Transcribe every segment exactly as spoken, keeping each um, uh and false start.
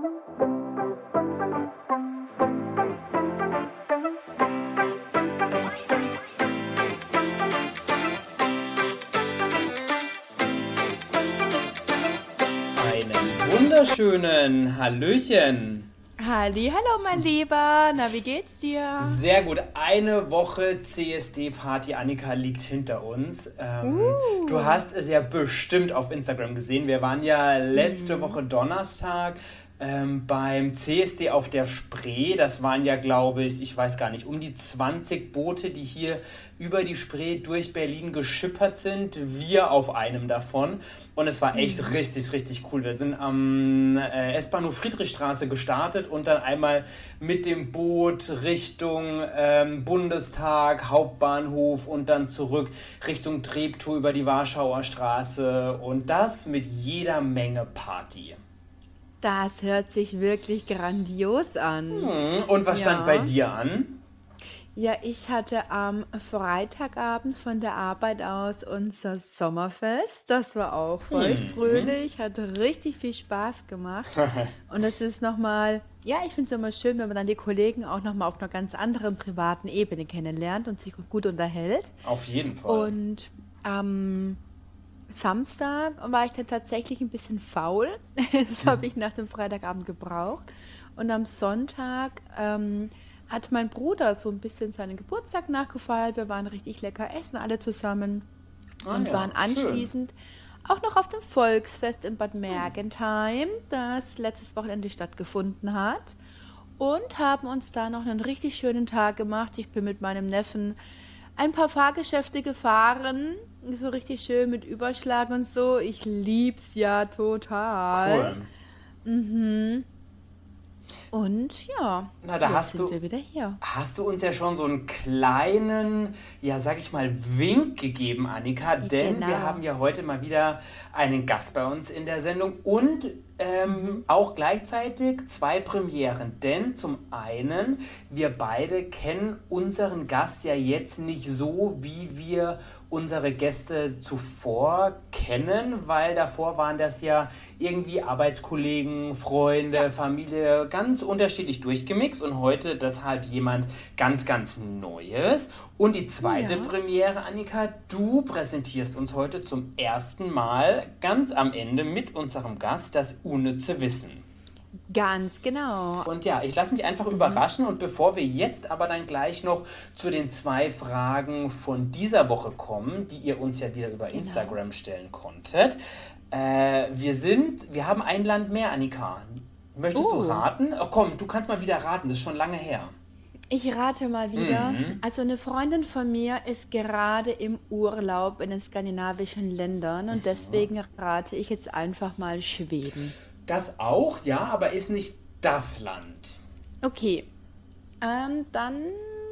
Wunderschönen Hallöchen. Halli, hallo mein Lieber, na wie geht's dir? Sehr gut, eine Woche C S D-Party, Annika, liegt hinter uns. Ähm, uh. Du hast es ja bestimmt auf Instagram gesehen. Wir waren ja letzte mhm. Woche Donnerstag ähm, beim C S D auf der Spree. Das waren ja, glaube ich, ich weiß gar nicht, um die zwanzig Boote, die hier über die Spree durch Berlin geschippert sind. Wir auf einem davon. Und es war echt mhm. richtig, richtig cool. Wir sind am äh, S-Bahnhof Friedrichstraße gestartet und dann einmal mit dem Boot Richtung ähm, Bundestag, Hauptbahnhof und dann zurück Richtung Treptow über die Warschauer Straße. Und das mit jeder Menge Party. Das hört sich wirklich grandios an. Hm. Und was stand ja. bei dir an? Ja, ich hatte am Freitagabend von der Arbeit aus unser Sommerfest. Das war auch voll hm. fröhlich, hat richtig viel Spaß gemacht. Und es ist nochmal, ja, ich finde es immer schön, wenn man dann die Kollegen auch nochmal auf einer ganz anderen privaten Ebene kennenlernt und sich gut unterhält. Auf jeden Fall. Und am Samstag war ich dann tatsächlich ein bisschen faul. Das habe ich nach dem Freitagabend gebraucht. Und am Sonntag ähm, hat mein Bruder so ein bisschen seinen Geburtstag nachgefeiert. Wir waren richtig lecker essen, alle zusammen. Ah, und ja, waren anschließend schön. Auch noch auf dem Volksfest in Bad Mergentheim, das letztes Wochenende stattgefunden hat. Und haben uns da noch einen richtig schönen Tag gemacht. Ich bin mit meinem Neffen ein paar Fahrgeschäfte gefahren, so richtig schön mit Überschlag und so. Ich lieb's ja total. Cool. Mhm. Und ja, Na, da jetzt hast sind du, wir wieder hier. hast du uns ja schon so einen kleinen, ja, sag ich mal, Wink gegeben, Annika, denn Genau. wir haben ja heute mal wieder einen Gast bei uns in der Sendung und ähm, auch gleichzeitig zwei Premieren, denn zum einen, wir beide kennen unseren Gast ja jetzt nicht so, wie wir unsere Gäste zuvor kennen, weil davor waren das ja irgendwie Arbeitskollegen, Freunde, ja. Familie, ganz unterschiedlich durchgemixt und heute deshalb jemand ganz, ganz Neues. Und die zweite ja. Premiere, Annika, du präsentierst uns heute zum ersten Mal ganz am Ende mit unserem Gast das unnütze Wissen. Ganz genau. Und ja, ich lasse mich einfach mhm. überraschen und bevor wir jetzt aber dann gleich noch zu den zwei Fragen von dieser Woche kommen, die ihr uns ja wieder über genau. Instagram stellen konntet, äh, wir sind, wir haben ein Land mehr, Annika. Möchtest oh. du raten? Oh, komm, du kannst mal wieder raten, das ist schon lange her. Ich rate mal wieder. Mhm. Also eine Freundin von mir ist gerade im Urlaub in den skandinavischen Ländern und deswegen rate ich jetzt einfach mal Schweden. Das auch, ja, aber ist nicht das Land. Okay, ähm, dann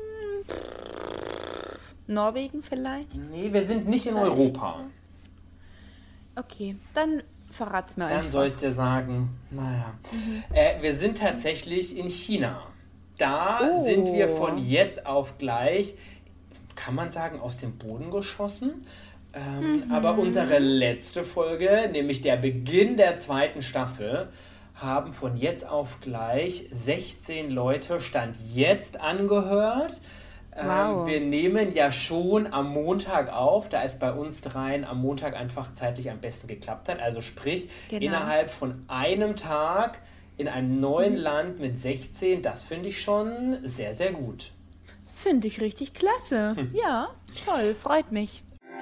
Norwegen vielleicht? Nee, wir sind nicht in Das- Europa. Okay, dann verrat's mir Dann einfach. soll ich dir sagen, naja. Äh, wir sind tatsächlich in China. Da Oh. sind wir von jetzt auf gleich, kann man sagen, aus dem Boden geschossen. Ähm, Aber unsere letzte Folge, nämlich der Beginn der zweiten Staffel, haben von jetzt auf gleich sechzehn Leute Stand jetzt angehört. Wow. Ähm, wir nehmen ja schon am Montag auf, da es bei uns dreien am Montag einfach zeitlich am besten geklappt hat. Also sprich, Genau. innerhalb von einem Tag in einem neuen Land mit sechzehn, das finde ich schon sehr, sehr gut. Finde ich richtig klasse. Ja, toll, freut mich.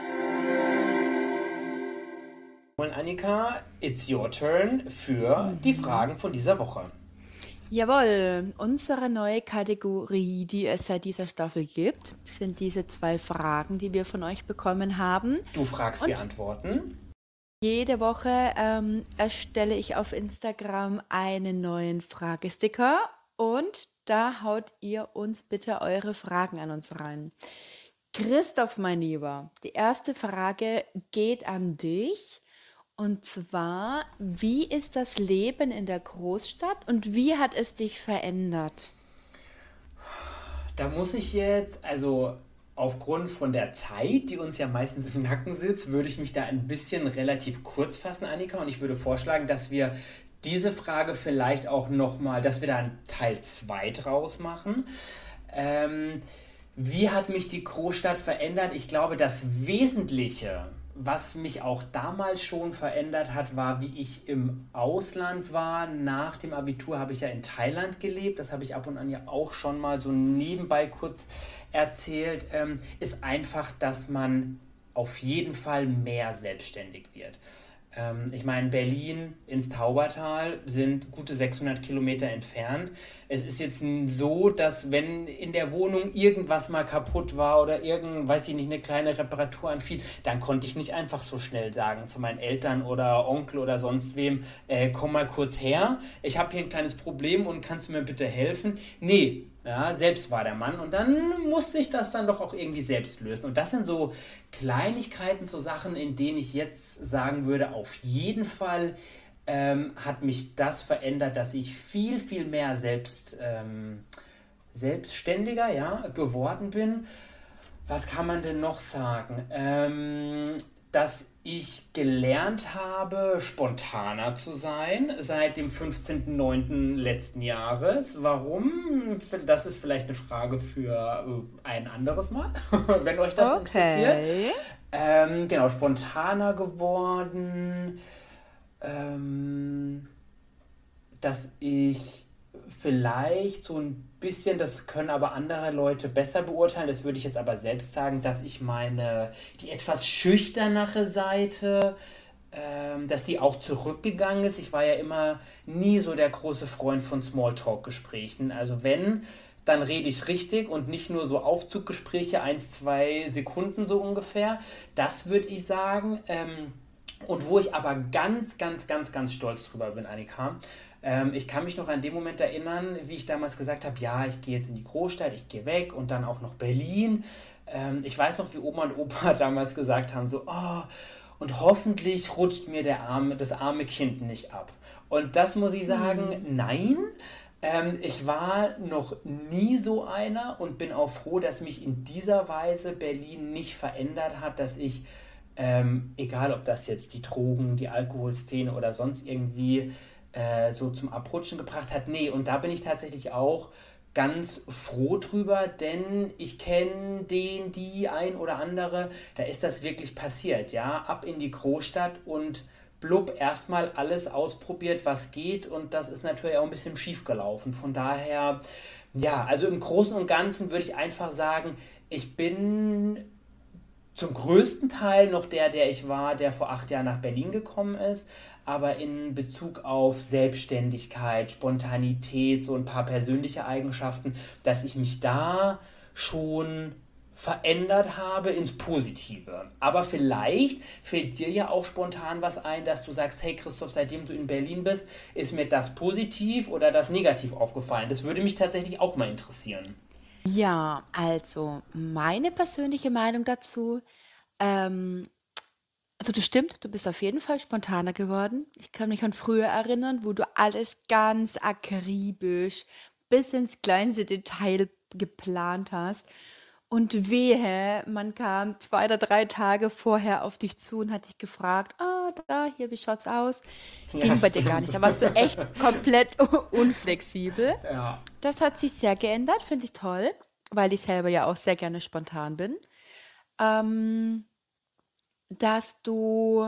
Und Annika, it's your turn für die Fragen von dieser Woche. Jawohl, unsere neue Kategorie, die es seit dieser Staffel gibt, sind diese zwei Fragen, die wir von euch bekommen haben. Du fragst, Und wir antworten. jede Woche ähm, erstelle ich auf Instagram einen neuen Fragesticker und da haut ihr uns bitte eure Fragen an uns rein. Christoph, mein Lieber, die erste Frage geht an dich. Und zwar, wie ist das Leben in der Großstadt und wie hat es dich verändert? Da muss ich jetzt, also aufgrund von der Zeit, die uns ja meistens im Nacken sitzt, würde ich mich da ein bisschen relativ kurz fassen, Annika. Und ich würde vorschlagen, dass wir diese Frage vielleicht auch nochmal, dass wir da einen Teil zwei draus machen. Ähm, wie hat mich die Großstadt verändert? Ich glaube, das Wesentliche, was mich auch damals schon verändert hat, war, wie ich im Ausland war. Nach dem Abitur habe ich ja in Thailand gelebt. Das habe ich ab und an ja auch schon mal so nebenbei kurz erzählt. Ähm, ist einfach, dass man auf jeden Fall mehr selbstständig wird. Ähm, ich meine, Berlin ins Taubertal sind gute sechshundert Kilometer entfernt. Es ist jetzt so, dass wenn in der Wohnung irgendwas mal kaputt war oder irgend, weiß ich nicht, eine kleine Reparatur anfiel, dann konnte ich nicht einfach so schnell sagen zu meinen Eltern oder Onkel oder sonst wem, äh, komm mal kurz her, ich habe hier ein kleines Problem und kannst du mir bitte helfen? Nee, ja, selbst war der Mann und dann musste ich das dann doch auch irgendwie selbst lösen. Und das sind so Kleinigkeiten, so Sachen, in denen ich jetzt sagen würde, auf jeden Fall ähm, hat mich das verändert, dass ich viel, viel mehr selbst, ähm, selbstständiger, ja, geworden bin. Was kann man denn noch sagen? Ähm, dass ich gelernt habe, spontaner zu sein seit dem fünfzehnten neunten letzten Jahres. Warum? Das ist vielleicht eine Frage für ein anderes Mal, wenn euch das interessiert. Okay. Ähm, genau, spontaner geworden, ähm, dass ich vielleicht so ein bisschen, das können aber andere Leute besser beurteilen, das würde ich jetzt aber selbst sagen, dass ich meine, die etwas schüchternere Seite, ähm, dass die auch zurückgegangen ist. Ich war ja immer nie so der große Freund von Smalltalk-Gesprächen. Also wenn, dann rede ich richtig und nicht nur so Aufzuggespräche, eins, zwei Sekunden so ungefähr. Das würde ich sagen. Ähm, und wo ich aber ganz, ganz, ganz, ganz stolz drüber bin, Annika, ähm, ich kann mich noch an den Moment erinnern, wie ich damals gesagt habe, ja, ich gehe jetzt in die Großstadt, ich gehe weg und dann auch noch Berlin. Ähm, ich weiß noch, wie Oma und Opa damals gesagt haben, so, oh, und hoffentlich rutscht mir der arme, das arme Kind nicht ab. Und das muss ich sagen, mhm. nein. Ähm, ich war noch nie so einer und bin auch froh, dass mich in dieser Weise Berlin nicht verändert hat, dass ich, ähm, egal ob das jetzt die Drogen, die Alkoholszene oder sonst irgendwie äh, so zum Abrutschen gebracht hat. Nee, und da bin ich tatsächlich auch ganz froh drüber, denn ich kenne den, die, ein oder andere, da ist das wirklich passiert, ja, ab in die Großstadt und blub, erstmal alles ausprobiert, was geht und das ist natürlich auch ein bisschen schief gelaufen. Von daher, ja, also im Großen und Ganzen würde ich einfach sagen, ich bin zum größten Teil noch der, der ich war, der vor acht Jahren nach Berlin gekommen ist, aber in Bezug auf Selbstständigkeit, Spontanität, so ein paar persönliche Eigenschaften, dass ich mich da schon verändert habe ins Positive. Aber vielleicht fällt dir ja auch spontan was ein, dass du sagst, hey Christoph, seitdem du in Berlin bist, ist mir das positiv oder das negativ aufgefallen. Das würde mich tatsächlich auch mal interessieren. Ja, also meine persönliche Meinung dazu, ähm, also das stimmt, du bist auf jeden Fall spontaner geworden. Ich kann mich an früher erinnern, wo du alles ganz akribisch bis ins kleinste Detail geplant hast. Und wehe, man kam zwei oder drei Tage vorher auf dich zu und hat dich gefragt, ah, da, hier, wie schaut's aus? Ja, Ging bei dir gar stimmt. nicht. Da warst du echt komplett unflexibel. Ja. Das hat sich sehr geändert, finde ich toll, weil ich selber ja auch sehr gerne spontan bin. Ähm, dass du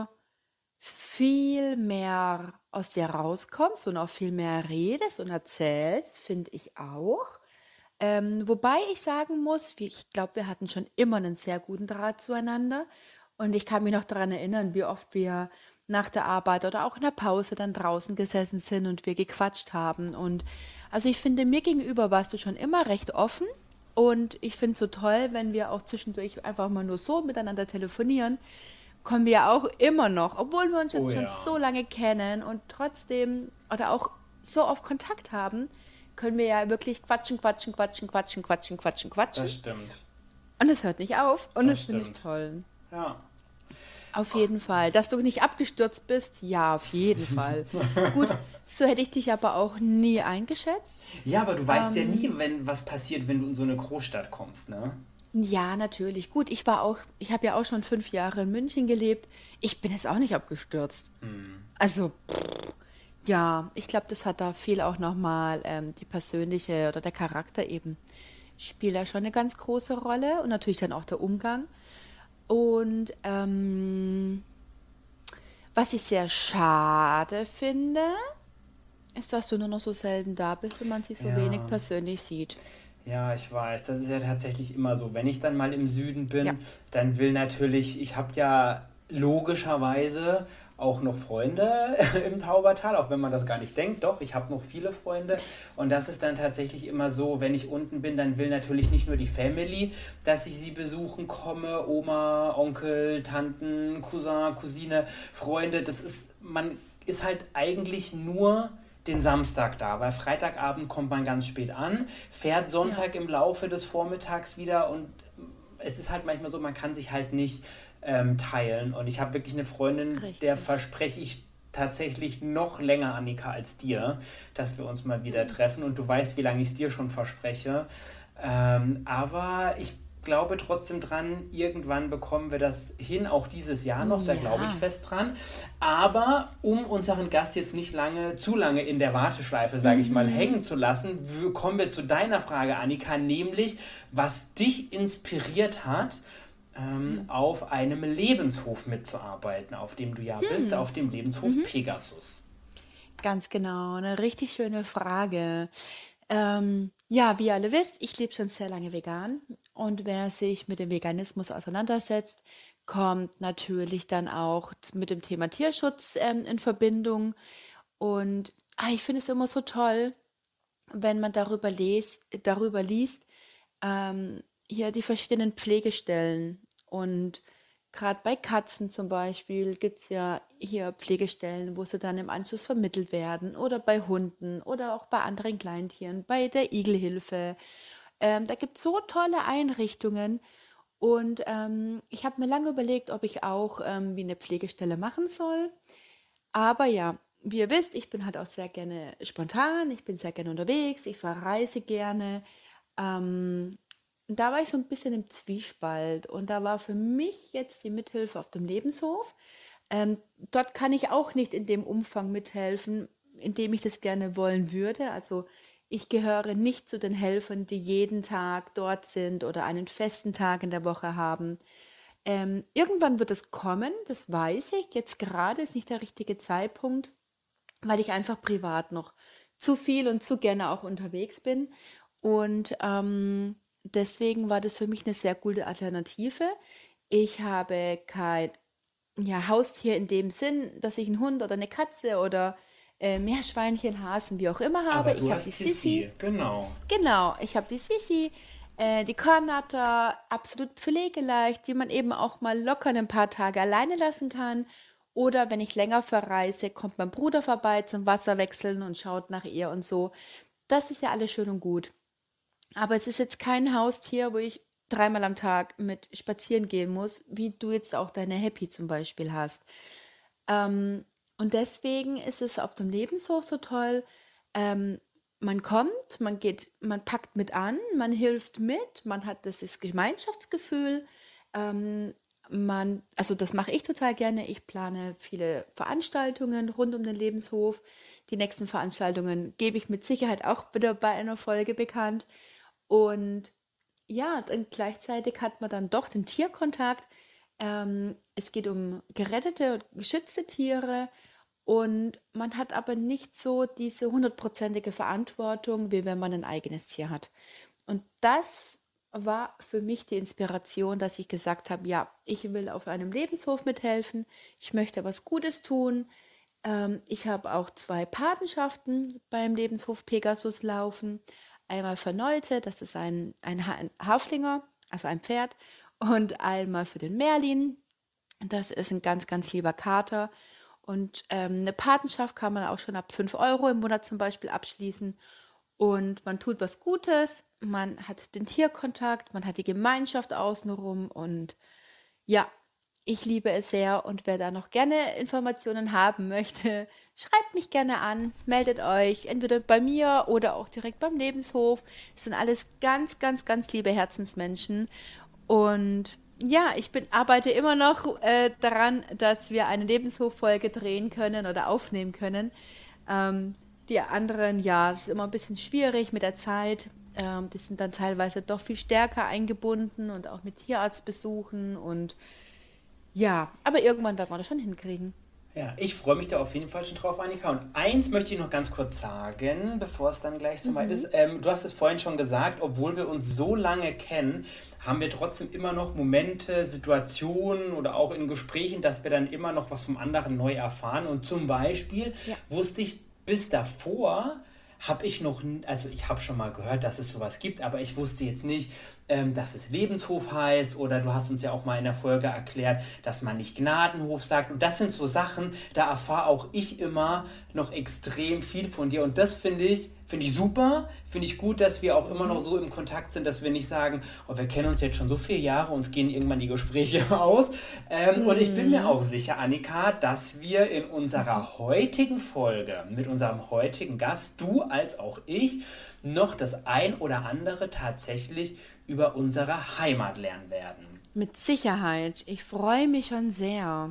viel mehr aus dir rauskommst und auch viel mehr redest und erzählst, finde ich auch. Ähm, wobei ich sagen muss, wie- ich glaube, wir hatten schon immer einen sehr guten Draht zueinander. Und ich kann mich noch daran erinnern, wie oft wir nach der Arbeit oder auch in der Pause dann draußen gesessen sind und wir gequatscht haben. Und also ich finde, mir gegenüber warst du schon immer recht offen. Und ich finde es so toll, wenn wir auch zwischendurch einfach mal nur so miteinander telefonieren, kommen wir ja auch immer noch, obwohl wir uns Oh jetzt schon ja, so lange kennen und trotzdem oder auch so oft Kontakt haben, können wir ja wirklich quatschen, quatschen, quatschen, quatschen, quatschen, quatschen, quatschen. das stimmt. Und es hört nicht auf und Das das finde ich stimmt. toll. Ja. Auf jeden Fall. Dass du nicht abgestürzt bist, ja, auf jeden Fall. Gut, so hätte ich dich aber auch nie eingeschätzt. Ja, aber du weißt ja nie, Ähm, wenn was passiert, wenn du in so eine Großstadt kommst, ne? ja, natürlich. Gut, ich war auch, ich habe ja auch schon fünf Jahre in München gelebt. Ich bin jetzt auch nicht abgestürzt. Also, Ja, ich glaube, das hat da viel auch nochmal ähm, die persönliche oder der Charakter eben spielt da schon eine ganz große Rolle und natürlich dann auch der Umgang. Und ähm, was ich sehr schade finde, ist, dass du nur noch so selten da bist und man sich so wenig Ja. persönlich sieht. Ja, ich weiß, das ist ja tatsächlich immer so. Wenn ich dann mal im Süden Ja. bin, dann will natürlich, ich habe ja logischerweise auch noch Freunde im Taubertal, auch wenn man das gar nicht denkt. Doch, ich habe noch viele Freunde. Und das ist dann tatsächlich immer so, wenn ich unten bin, dann will natürlich nicht nur die Family, dass ich sie besuchen komme, Oma, Onkel, Tanten, Cousin, Cousine, Freunde. Das ist, man ist halt eigentlich nur den Samstag da, weil Freitagabend kommt man ganz spät an, fährt Ja, Sonntag im Laufe des Vormittags wieder und es ist halt manchmal so, man kann sich halt nicht ähm, teilen. Und ich habe wirklich eine Freundin, der richtig. verspreche ich tatsächlich noch länger, Annika, als dir, dass wir uns mal wieder treffen. Und du weißt, wie lange ich es dir schon verspreche. Ähm, aber ich glaube trotzdem dran, irgendwann bekommen wir das hin, auch dieses Jahr noch, da glaube ich Ja. fest dran. Aber um unseren Gast jetzt nicht lange, zu lange in der Warteschleife, sage ich mal, Mhm. hängen zu lassen, w- kommen wir zu deiner Frage, Annika, nämlich, was dich inspiriert hat, ähm, auf einem Lebenshof mitzuarbeiten, auf dem du ja bist, Hm. auf dem Lebenshof Pegasus. Ganz genau, eine richtig schöne Frage. Ähm, ja, wie ihr alle wisst, ich lebe schon sehr lange vegan und wer sich mit dem Veganismus auseinandersetzt, kommt natürlich dann auch z- mit dem Thema Tierschutz ähm, in Verbindung. Und ah, ich finde es immer so toll, wenn man darüber liest, darüber liest, ähm, hier die verschiedenen Pflegestellen. Und gerade bei Katzen zum Beispiel gibt es ja hier Pflegestellen, wo sie dann im Anschluss vermittelt werden. Oder bei Hunden oder auch bei anderen Kleintieren, bei der Igelhilfe. Ähm, da gibt es so tolle Einrichtungen. Und ähm, ich habe mir lange überlegt, ob ich auch ähm, wie eine Pflegestelle machen soll. Aber ja, wie ihr wisst, ich bin halt auch sehr gerne spontan, ich bin sehr gerne unterwegs, ich verreise gerne. Ähm, Da war ich so ein bisschen im Zwiespalt und da war für mich jetzt die Mithilfe auf dem Lebenshof. Ähm, Dort kann ich auch nicht in dem Umfang mithelfen, in dem ich das gerne wollen würde. Also ich gehöre nicht zu den Helfern, die jeden Tag dort sind oder einen festen Tag in der Woche haben. Ähm, irgendwann wird es kommen, das weiß ich. Jetzt gerade ist nicht der richtige Zeitpunkt, weil ich einfach privat noch zu viel und zu gerne auch unterwegs bin. Und ähm, deswegen war das für mich eine sehr gute Alternative. Ich habe kein ja, Haustier in dem Sinn, dass ich einen Hund oder eine Katze oder äh, Meerschweinchen, Hasen, wie auch immer habe. Aber Ich du habe die hast Sissi. Sissi, genau. Genau, ich habe die Sisi, äh, die Kornnatter, absolut pflegeleicht, die man eben auch mal locker ein paar Tage alleine lassen kann. Oder wenn ich länger verreise, kommt mein Bruder vorbei zum Wasserwechseln und schaut nach ihr und so. Das ist ja alles schön und gut. Aber es ist jetzt kein Haustier, wo ich dreimal am Tag mit spazieren gehen muss, wie du jetzt auch deine Happy zum Beispiel hast. Ähm, und deswegen ist es auf dem Lebenshof so toll. Ähm, Man kommt, man geht, man packt mit an, man hilft mit, man hat das ist Gemeinschaftsgefühl. Ähm, Man, also das mache ich total gerne. Ich plane viele Veranstaltungen rund um den Lebenshof. Die nächsten Veranstaltungen gebe ich mit Sicherheit auch wieder bei einer Folge bekannt. Und ja, dann gleichzeitig hat man dann doch den Tierkontakt. Ähm, es geht um gerettete und geschützte Tiere und man hat aber nicht so diese hundertprozentige Verantwortung, wie wenn man ein eigenes Tier hat. Und das war für mich die Inspiration, dass ich gesagt habe, ja, ich will auf einem Lebenshof mithelfen, ich möchte was Gutes tun. Ähm, ich habe auch zwei Patenschaften beim Lebenshof Pegasus laufen. Einmal für Nolte, das ist ein, ein, Ha- ein Haflinger, also ein Pferd, und einmal für den Merlin, das ist ein ganz, ganz lieber Kater. Und ähm, eine Patenschaft kann man auch schon ab fünf Euro im Monat zum Beispiel abschließen. Und man tut was Gutes, man hat den Tierkontakt, man hat die Gemeinschaft außenrum und ja, ich liebe es sehr und wer da noch gerne Informationen haben möchte, schreibt mich gerne an, meldet euch, entweder bei mir oder auch direkt beim Lebenshof. Es sind alles ganz, ganz, ganz liebe Herzensmenschen. Und ja, ich bin, arbeite immer noch äh, daran, dass wir eine Lebenshoffolge drehen können oder aufnehmen können. Ähm, die anderen, ja, das ist immer ein bisschen schwierig mit der Zeit. Ähm, die sind dann teilweise doch viel stärker eingebunden und auch mit Tierarztbesuchen und ja, aber irgendwann werden wir das schon hinkriegen. Ja, ich freue mich da auf jeden Fall schon drauf, Annika. Und eins möchte ich noch ganz kurz sagen, bevor es dann gleich soweit ist. Ähm, du hast es vorhin schon gesagt, obwohl wir uns so lange kennen, haben wir trotzdem immer noch Momente, Situationen oder auch in Gesprächen, dass wir dann immer noch was vom anderen neu erfahren. Und zum Beispiel Ja. wusste ich bis davor, habe ich noch, n- also ich habe schon mal gehört, dass es sowas gibt, aber ich wusste jetzt nicht, ähm, dass es Lebenshof heißt oder du hast uns ja auch mal in der Folge erklärt, dass man nicht Gnadenhof sagt und das sind so Sachen, da erfahre auch ich immer noch extrem viel von dir und das finde ich, finde ich super, finde ich gut, dass wir auch immer noch so im Kontakt sind, dass wir nicht sagen, oh, wir kennen uns jetzt schon so viele Jahre, uns gehen irgendwann die Gespräche aus. Ähm, und ich bin mir auch sicher, Annika, dass wir in unserer heutigen Folge mit unserem heutigen Gast, du als auch ich, noch das ein oder andere tatsächlich über unsere Heimat lernen werden. Mit Sicherheit. Ich freue mich schon sehr.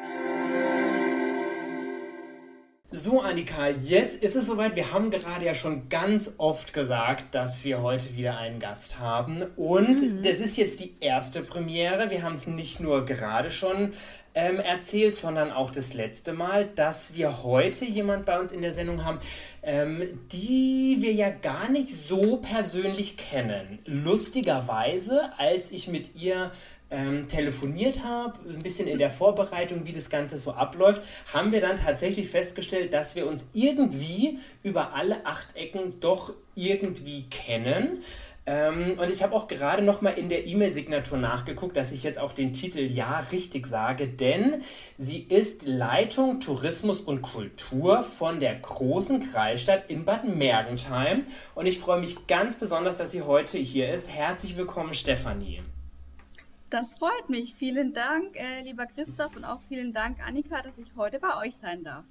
So, Annika, jetzt ist es soweit. Wir haben gerade ja schon ganz oft gesagt, dass wir heute wieder einen Gast haben. Und das ist jetzt die erste Premiere. Wir haben es nicht nur gerade schon ähm, erzählt, sondern auch das letzte Mal, dass wir heute jemand bei uns in der Sendung haben, ähm, die wir ja gar nicht so persönlich kennen. Lustigerweise, als ich mit ihr ähm, telefoniert habe, ein bisschen in der Vorbereitung, wie das Ganze so abläuft, haben wir dann tatsächlich festgestellt, dass wir uns irgendwie über alle acht Ecken doch irgendwie kennen. Ähm, und ich habe auch gerade noch mal in der E-Mail-Signatur nachgeguckt, dass ich jetzt auch den Titel ja richtig sage, denn sie ist Leitung Tourismus und Kultur von der großen Kreisstadt in Bad Mergentheim. Und ich freue mich ganz besonders, dass sie heute hier ist. Herzlich willkommen, Stefanie. Das freut mich. Vielen Dank, äh, lieber Christoph, und auch vielen Dank, Annika, dass ich heute bei euch sein darf.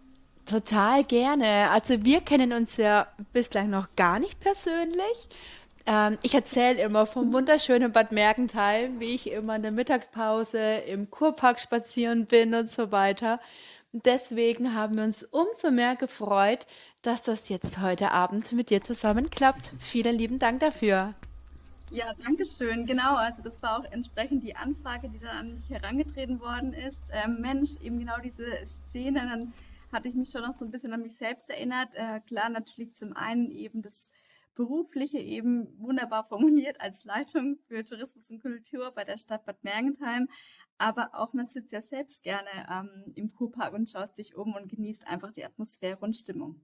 Total gerne. Also wir kennen uns ja bislang noch gar nicht persönlich. Ähm, ich erzähle immer vom wunderschönen Bad Mergentheim, wie ich immer in der Mittagspause im Kurpark spazieren bin und so weiter. Und deswegen haben wir uns umso mehr gefreut, dass das jetzt heute Abend mit dir zusammen klappt. Vielen lieben Dank dafür. Ja, danke schön. Genau, also das war auch entsprechend die Anfrage, die dann an mich herangetreten worden ist. Ähm, Mensch, eben genau diese Szene, dann hatte ich mich schon noch so ein bisschen an mich selbst erinnert. Äh, klar, natürlich zum einen eben das Berufliche eben wunderbar formuliert als Leitung für Tourismus und Kultur bei der Stadt Bad Mergentheim. Aber auch man sitzt ja selbst gerne ähm, im Kurpark und schaut sich um und genießt einfach die Atmosphäre und Stimmung.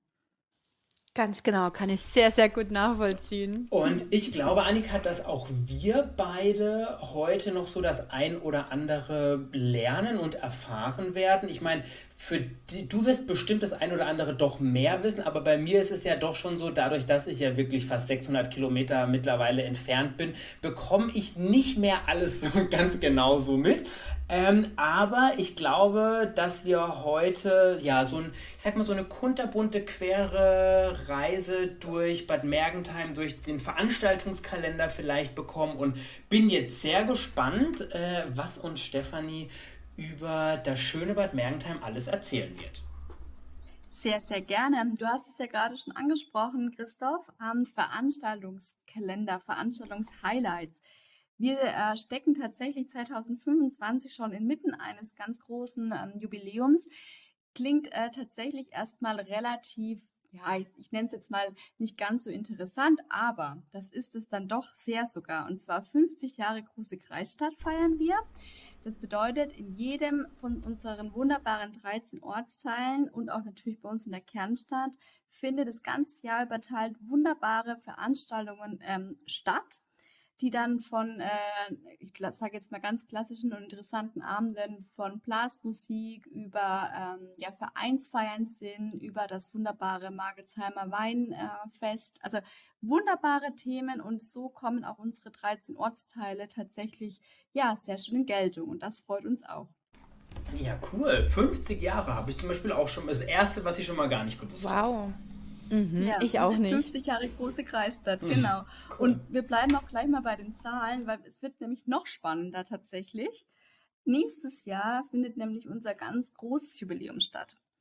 Ganz genau, kann ich sehr, sehr gut nachvollziehen. Und ich glaube, Annika, dass auch wir beide heute noch so das ein oder andere lernen und erfahren werden. Ich meine, für die, du wirst bestimmt das ein oder andere doch mehr wissen, aber bei mir ist es ja doch schon so, dadurch, dass ich ja wirklich fast sechshundert Kilometer mittlerweile entfernt bin, bekomme ich nicht mehr alles so ganz genau so mit. Ähm, aber ich glaube, dass wir heute ja so ein, ich sag mal, so eine kunterbunte, quere Reise durch Bad Mergentheim, durch den Veranstaltungskalender vielleicht bekommen und bin jetzt sehr gespannt, äh, was uns Stefanie über das schöne Bad Mergentheim alles erzählen wird. Sehr, sehr gerne. Du hast es ja gerade schon angesprochen, Christoph, am Veranstaltungskalender, Veranstaltungshighlights. Wir äh, stecken tatsächlich zwanzig fünfundzwanzig schon inmitten eines ganz großen ähm, Jubiläums. Klingt äh, tatsächlich erstmal relativ, ja, ich, ich nenne es jetzt mal nicht ganz so interessant, aber das ist es dann doch sehr sogar. Und zwar fünfzig Jahre große Kreisstadt feiern wir. Das bedeutet, in jedem von unseren wunderbaren dreizehn Ortsteilen und auch natürlich bei uns in der Kernstadt findet das ganze Jahr überteilt wunderbare Veranstaltungen ähm, statt, die dann von, äh, ich sage jetzt mal ganz klassischen und interessanten Abenden von Blasmusik über ähm, ja, Vereinsfeiern sind, über das wunderbare Margetsheimer Weinfest. Äh, also wunderbare Themen und so kommen auch unsere dreizehn Ortsteile tatsächlich ja, sehr schön in Geltung und das freut uns auch. Ja, cool. fünfzig Jahre habe ich zum Beispiel auch schon. Das erste, was ich schon mal gar nicht gewusst habe. Wow. Mhm, Ja, ich auch nicht. fünfzig Jahre große Kreisstadt, Hm, genau. cool. Und wir bleiben auch gleich mal bei den Zahlen, weil es wird nämlich noch spannender tatsächlich. Nächstes Jahr findet nämlich unser ganz großes Jubiläum statt.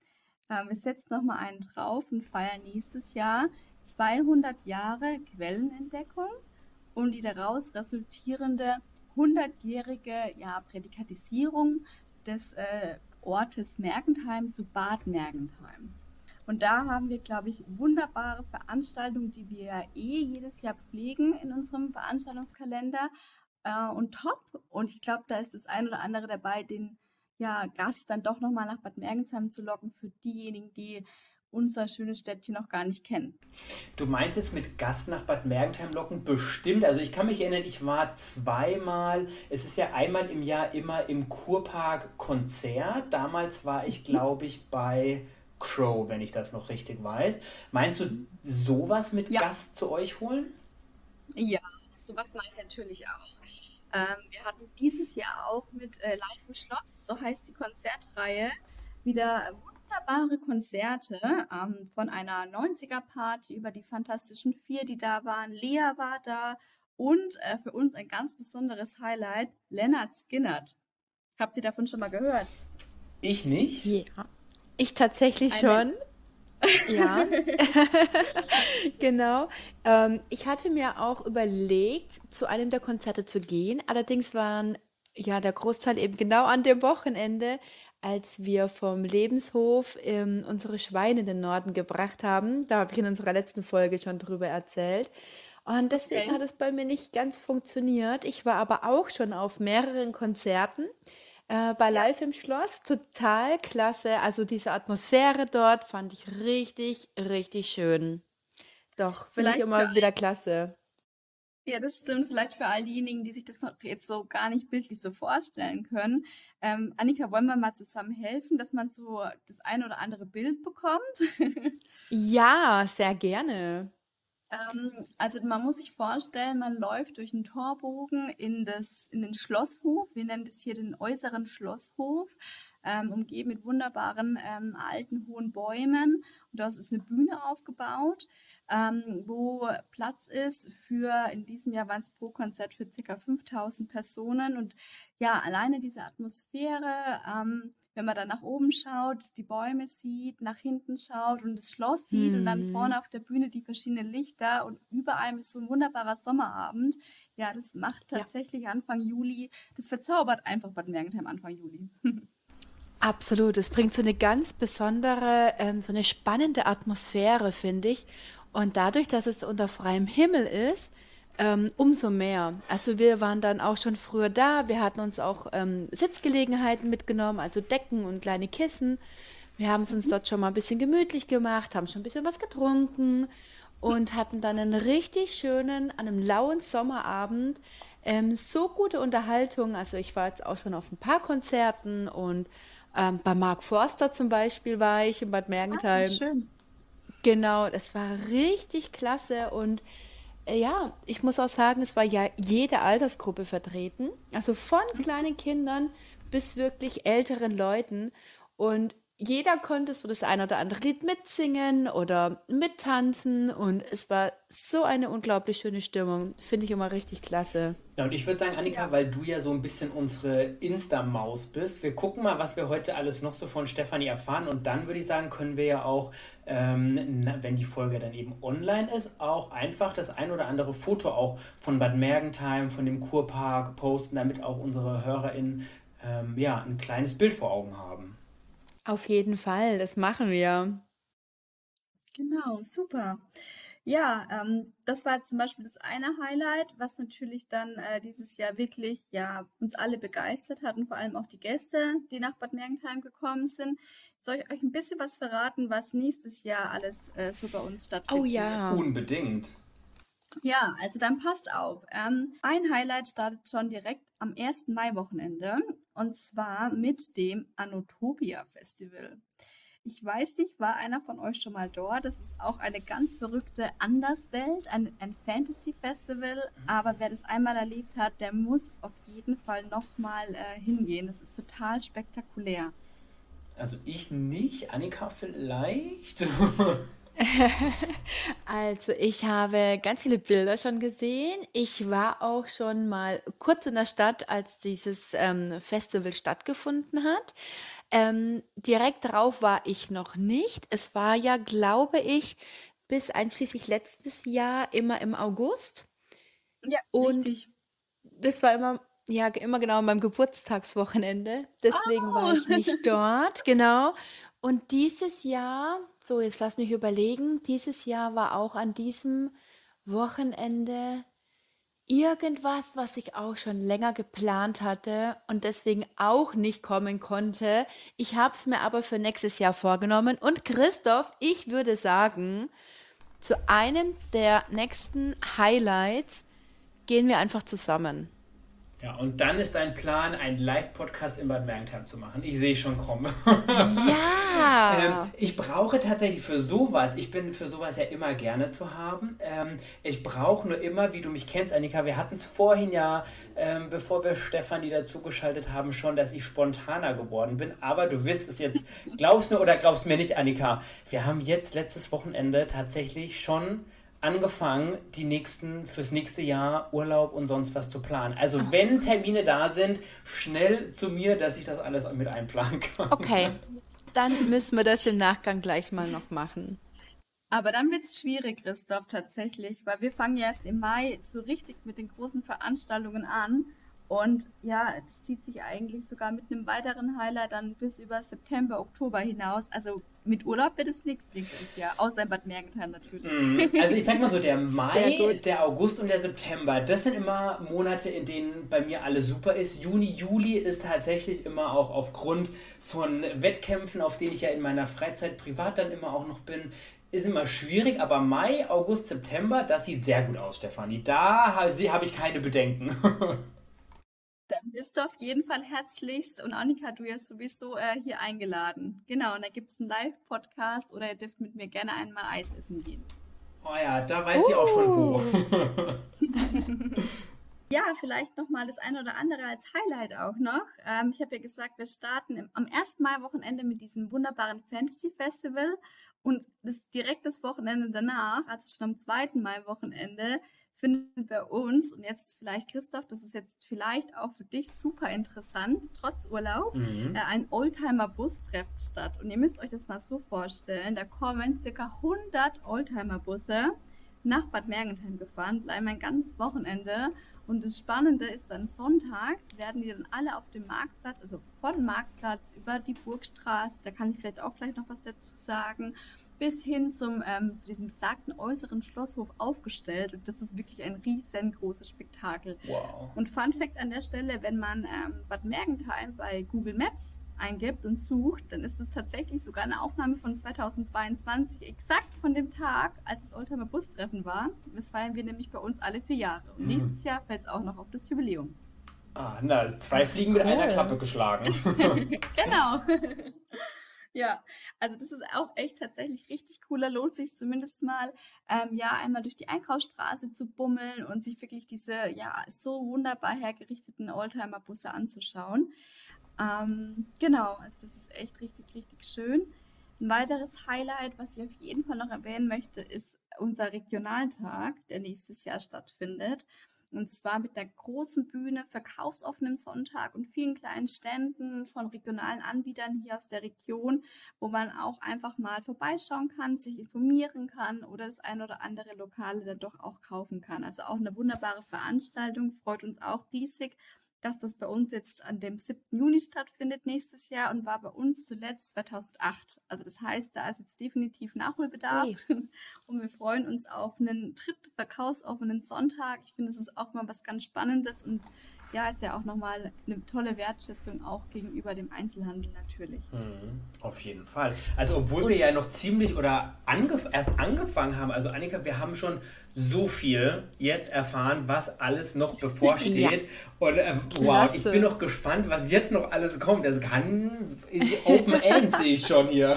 Äh, wir setzen nochmal einen drauf und feiern nächstes Jahr zweihundert Jahre Quellenentdeckung und die daraus resultierende hundertjährige ja, Prädikatisierung des äh, Ortes Mergentheim zu Bad Mergentheim. Und da haben wir, glaube ich, wunderbare Veranstaltungen, die wir ja eh jedes Jahr pflegen in unserem Veranstaltungskalender. Äh, und top. Und ich glaube, da ist das ein oder andere dabei, den ja, Gast dann doch nochmal nach Bad Mergentheim zu locken für diejenigen, die unser schönes Städtchen noch gar nicht kennen. Du meinst es mit Gast nach Bad Mergentheim locken? Bestimmt. Also ich kann mich erinnern, ich war zweimal, es ist ja einmal im Jahr immer im Kurpark Konzert. Damals war ich, glaube ich, bei Crow, wenn ich das noch richtig weiß. Meinst du sowas mit Ja, Gast zu euch holen? ja, sowas mache ich natürlich auch. Ähm, wir hatten dieses Jahr auch mit äh, Live im Schloss, so heißt die Konzertreihe, wieder wunderbare Konzerte ähm, von einer neunziger-Party über die Fantastischen Vier, die da waren. Lea war da und äh, für uns ein ganz besonderes Highlight, Lynyrd Skynyrd. Habt ihr davon schon mal gehört? Ich nicht. Ja. Ich tatsächlich Eine. schon. Ja, genau. Ähm, ich hatte mir auch überlegt, zu einem der Konzerte zu gehen. Allerdings waren ja der Großteil eben genau an dem Wochenende, als wir vom Lebenshof ähm, unsere Schweine in den Norden gebracht haben. Da habe ich in unserer letzten Folge schon drüber erzählt. Und deswegen Okay. hat es bei mir nicht ganz funktioniert. Ich war aber auch schon auf mehreren Konzerten. Äh, bei Ja, Live im Schloss, total klasse. Also diese Atmosphäre dort fand ich richtig, richtig schön. Doch, finde ich vielleicht für immer wieder klasse. Ja, das stimmt. Vielleicht für all diejenigen, die sich das noch jetzt so gar nicht bildlich so vorstellen können. Ähm, Annika, wollen wir mal zusammen helfen, dass man so das ein oder andere Bild bekommt? Ja, sehr gerne. Ähm, also man muss sich vorstellen, man läuft durch einen Torbogen in das, in den Schlosshof. Wir nennen das hier den äußeren Schlosshof, ähm, umgeben mit wunderbaren ähm, alten hohen Bäumen. Und dort ist eine Bühne aufgebaut, ähm, wo Platz ist für, in diesem Jahr waren es pro Konzert für ca. fünftausend Personen. Und ja, alleine diese Atmosphäre, ähm, wenn man dann nach oben schaut, die Bäume sieht, nach hinten schaut und das Schloss sieht und dann Hm. vorne auf der Bühne die verschiedenen Lichter und über einem ist so ein wunderbarer Sommerabend. Ja, das macht Ja, tatsächlich Anfang Juli, das verzaubert einfach Bad Mergentheim Anfang Juli. absolut. Es bringt so eine ganz besondere, ähm, so eine spannende Atmosphäre, finde ich. Und dadurch, dass es unter freiem Himmel ist, ähm, umso mehr. Also wir waren dann auch schon früher da. Wir hatten uns auch ähm, Sitzgelegenheiten mitgenommen, also Decken und kleine Kissen. Wir haben es uns Mhm. dort schon mal ein bisschen gemütlich gemacht, haben schon ein bisschen was getrunken und hatten dann einen richtig schönen, an einem lauen Sommerabend ähm, so gute Unterhaltung. Also ich war jetzt auch schon auf ein paar Konzerten und ähm, bei Mark Forster zum Beispiel war ich in Bad Ah, Mergentheim. schön. Genau, das war richtig klasse und äh, ja, ich muss auch sagen, es war ja jede Altersgruppe vertreten, also von kleinen Kindern bis wirklich älteren Leuten und jeder konnte so das ein oder andere Lied mitsingen oder mittanzen und es war so eine unglaublich schöne Stimmung, finde ich immer richtig klasse. Ja, und ich würde sagen, Ja. Annika, weil du ja so ein bisschen unsere Insta-Maus bist, wir gucken mal, was wir heute alles noch so von Stefanie erfahren. Und dann würde ich sagen, können wir ja auch, ähm, na, wenn die Folge dann eben online ist, auch einfach das ein oder andere Foto auch von Bad Mergentheim, von dem Kurpark posten, damit auch unsere HörerInnen ähm, ja, ein kleines Bild vor Augen haben. Auf jeden Fall, das machen wir. Genau, super. Ja, ähm, das war jetzt zum Beispiel das eine Highlight, was natürlich dann äh, dieses Jahr wirklich ja uns alle begeistert hat und vor allem auch die Gäste, die nach Bad Mergentheim gekommen sind. Soll ich euch ein bisschen was verraten, was nächstes Jahr alles äh, so bei uns Oh stattfinden wird? ja. Unbedingt. Ja, also dann passt auf. Ähm, ein Highlight startet schon direkt am ersten Mai-Wochenende und zwar mit dem Anotopia Festival. Ich weiß nicht, war einer von euch schon mal dort? Das ist auch eine ganz verrückte Anderswelt, ein, ein Fantasy-Festival. Aber wer das einmal erlebt hat, der muss auf jeden Fall nochmal äh, hingehen. Das ist total spektakulär. Also ich nicht, Annika vielleicht. Also, ich habe ganz viele Bilder schon gesehen. Ich war auch schon mal kurz in der Stadt, als dieses ähm, Festival stattgefunden hat. Ähm, direkt drauf war ich noch nicht. Es war ja, glaube ich, bis einschließlich letztes Jahr immer im August. Ja, Und richtig. das war immer, ja, ge- immer genau an meinem Geburtstagswochenende. Deswegen war Oh, ich nicht dort, genau. Und dieses Jahr, so jetzt lass mich überlegen, dieses Jahr war auch an diesem Wochenende irgendwas, was ich auch schon länger geplant hatte und deswegen auch nicht kommen konnte. Ich habe es mir aber für nächstes Jahr vorgenommen. Und Christoph, ich würde sagen, zu einem der nächsten Highlights gehen wir einfach zusammen. Ja, und dann ist dein Plan, einen Live-Podcast in Bad Mergentheim zu machen. Ich sehe schon kommen. ähm, Ja. ich brauche tatsächlich für sowas, ich bin für sowas ja immer gerne zu haben. Ähm, ich brauche nur immer, wie du mich kennst, Annika, wir hatten es vorhin ja, ähm, bevor wir Stefanie dazugeschaltet haben, schon, dass ich spontaner geworden bin. Aber du wirst es jetzt, glaubst mir oder glaubst mir nicht, Annika, wir haben jetzt letztes Wochenende tatsächlich schon angefangen, die nächsten, fürs nächste Jahr Urlaub und sonst was zu planen. Also wenn Termine da sind, schnell zu mir, dass ich das alles mit einplanen kann. Okay, dann müssen wir das im Nachgang gleich mal noch machen. aber dann wird es schwierig, Christoph, tatsächlich, weil wir fangen ja erst im Mai so richtig mit den großen Veranstaltungen an. Und ja, es zieht sich eigentlich sogar mit einem weiteren Highlight dann bis über September, Oktober hinaus. Also mit Urlaub wird es nichts nächstes Jahr, außer in Bad Mergentheim natürlich. Mhm. Also ich sag mal so, der Sehr Mai, gut. der August und der September, das sind immer Monate, in denen bei mir alles super ist. Juni, Juli ist tatsächlich immer auch aufgrund von Wettkämpfen, auf denen ich ja in meiner Freizeit privat dann immer auch noch bin, ist immer schwierig. Aber Mai, August, September, das sieht sehr gut aus, Stefanie. Da habe hab ich keine Bedenken. Dann bist du auf jeden Fall herzlichst und Annika, du ja sowieso äh, hier eingeladen. Genau, und da gibt es einen Live-Podcast oder ihr dürft mit mir gerne einmal Eis essen gehen. Oh ja, da weiß ich auch schon wo. Uh, Ja, vielleicht nochmal das eine oder andere als Highlight auch noch. Ähm, ich habe ja gesagt, wir starten im, am ersten Mai-Wochenende mit diesem wunderbaren Fantasy-Festival und das direkt das Wochenende danach, also schon am zweiten Mai-Wochenende, findet bei uns, und jetzt vielleicht Christoph, das ist jetzt vielleicht auch für dich super interessant, trotz Urlaub, äh, Mhm. ein Oldtimer-Bus-Treff statt. Und ihr müsst euch das mal so vorstellen, da kommen circa hundert Oldtimer-Busse nach Bad Mergentheim gefahren, bleiben ein ganzes Wochenende. Und das Spannende ist dann sonntags werden die dann alle auf dem Marktplatz, also von Marktplatz über die Burgstraße, da kann ich vielleicht auch gleich noch was dazu sagen, bis hin zum, ähm, zu diesem besagten äußeren Schlosshof aufgestellt. Und das ist wirklich ein riesengroßes Spektakel. Wow. Und Fun Fact an der Stelle, wenn man ähm, Bad Mergentheim bei Google Maps eingibt und sucht, dann ist es tatsächlich sogar eine Aufnahme von zweitausendzweiundzwanzig, exakt von dem Tag, als das Oldtimer Bustreffen war. Das feiern wir nämlich bei uns alle vier Jahre. Und nächstes Jahr fällt es auch noch auf das Jubiläum. Ah, na, zwei Fliegen mit einer Klappe cool. geschlagen. Genau. Ja, also das ist auch echt tatsächlich richtig cooler. Lohnt sich zumindest mal, ähm, ja, einmal durch die Einkaufsstraße zu bummeln und sich wirklich diese, ja, so wunderbar hergerichteten Oldtimer-Busse anzuschauen. Ähm, genau, also das ist echt richtig, richtig schön. Ein weiteres Highlight, was ich auf jeden Fall noch erwähnen möchte, ist unser Regionaltag, der nächstes Jahr stattfindet. Und zwar mit einer großen Bühne, verkaufsoffenem Sonntag und vielen kleinen Ständen von regionalen Anbietern hier aus der Region, wo man auch einfach mal vorbeischauen kann, sich informieren kann oder das ein oder andere Lokale dann doch auch kaufen kann. Also auch eine wunderbare Veranstaltung, freut uns auch riesig, dass das bei uns jetzt an dem siebten Juni stattfindet nächstes Jahr und war bei uns zuletzt zweitausendacht. Also das heißt, da ist jetzt definitiv Nachholbedarf Ui. und wir freuen uns auf einen dritten verkaufsoffenen Sonntag. Ich finde, das ist auch mal was ganz Spannendes und ja, ist ja auch nochmal eine tolle Wertschätzung auch gegenüber dem Einzelhandel natürlich. Mhm, auf jeden Fall. Also obwohl wir Und ja noch ziemlich oder angef erst angefangen haben, also Annika, wir haben schon so viel jetzt erfahren, was alles noch ja, bevorsteht. Und äh, wow, ich bin klasse. noch gespannt, was jetzt noch alles kommt. Das kann Open End sehe ich schon hier.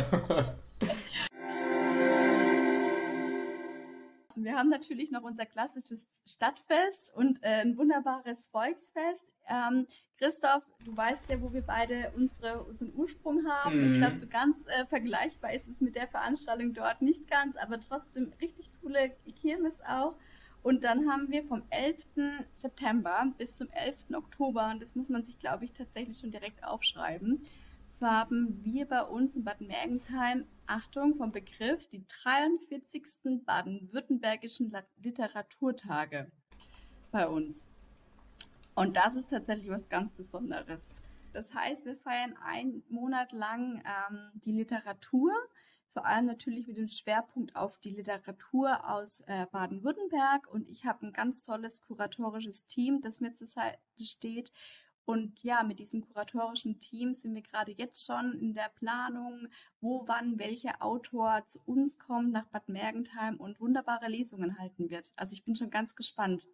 Wir haben natürlich noch unser klassisches Stadtfest und äh, ein wunderbares Volksfest. Ähm, Christoph, du weißt ja, wo wir beide unsere, unseren Ursprung haben. Ich glaube, Mhm. so ganz äh, vergleichbar ist es mit der Veranstaltung dort nicht ganz, aber trotzdem richtig coole Kirmes auch. Und dann haben wir vom elften September bis zum elften Oktober, und das muss man sich, glaube ich, tatsächlich schon direkt aufschreiben, haben wir bei uns in Bad Mergentheim, Achtung vom Begriff, die dreiundvierzigsten baden-württembergischen La- Literaturtage bei uns. Und das ist tatsächlich was ganz Besonderes. Das heißt, wir feiern einen Monat lang ähm, die Literatur, vor allem natürlich mit dem Schwerpunkt auf die Literatur aus äh, Baden-Württemberg. Und ich habe ein ganz tolles kuratorisches Team, das mir zur Seite steht. Und ja, mit diesem kuratorischen Team sind wir gerade jetzt schon in der Planung, wo, wann, welcher Autor zu uns kommt nach Bad Mergentheim und wunderbare Lesungen halten wird. Also ich bin schon ganz gespannt.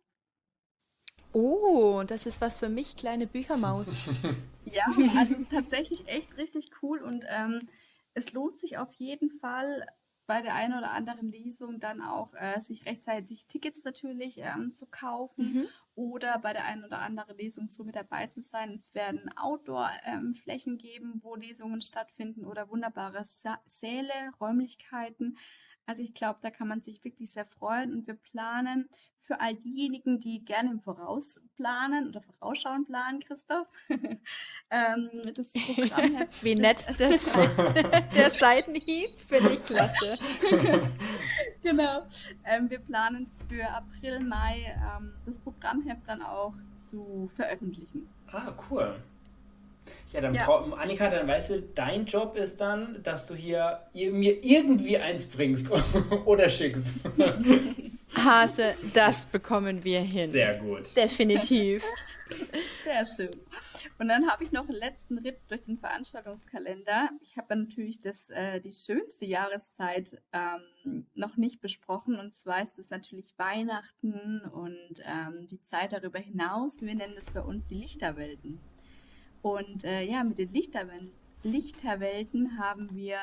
Oh, das ist was für mich, kleine Büchermaus. Ja, also es ist tatsächlich echt richtig cool und ähm, es lohnt sich auf jeden Fall bei der einen oder anderen Lesung dann auch äh, sich rechtzeitig Tickets natürlich ähm, zu kaufen Mhm. oder bei der einen oder anderen Lesung so mit dabei zu sein. Es werden Outdoor-Flächen geben, wo Lesungen stattfinden oder wunderbare Sa Säle, Räumlichkeiten. Also ich glaube, da kann man sich wirklich sehr freuen und wir planen für all diejenigen, die gerne im Voraus planen oder vorausschauen planen, Christoph, ähm, das Programmheft Wie des nett der, Seiten, der Seitenhieb, finde ich klasse. genau. Ähm, wir planen für April, Mai ähm, das Programmheft dann auch zu veröffentlichen. Ah, cool. Ja, dann Ja, brauch, Annika, dann weißt du, dein Job ist dann, dass du hier ihr- mir irgendwie eins bringst oder schickst. Hase, das bekommen wir hin. Sehr gut. Definitiv. sehr schön. Und dann habe ich noch einen letzten Ritt durch den Veranstaltungskalender. Ich habe ja natürlich das, äh, die schönste Jahreszeit ähm, noch nicht besprochen. Und zwar ist es natürlich Weihnachten und ähm, die Zeit darüber hinaus. Wir nennen das bei uns die Lichterwelten. Und äh, ja, mit den Lichterwel Lichterwelten haben wir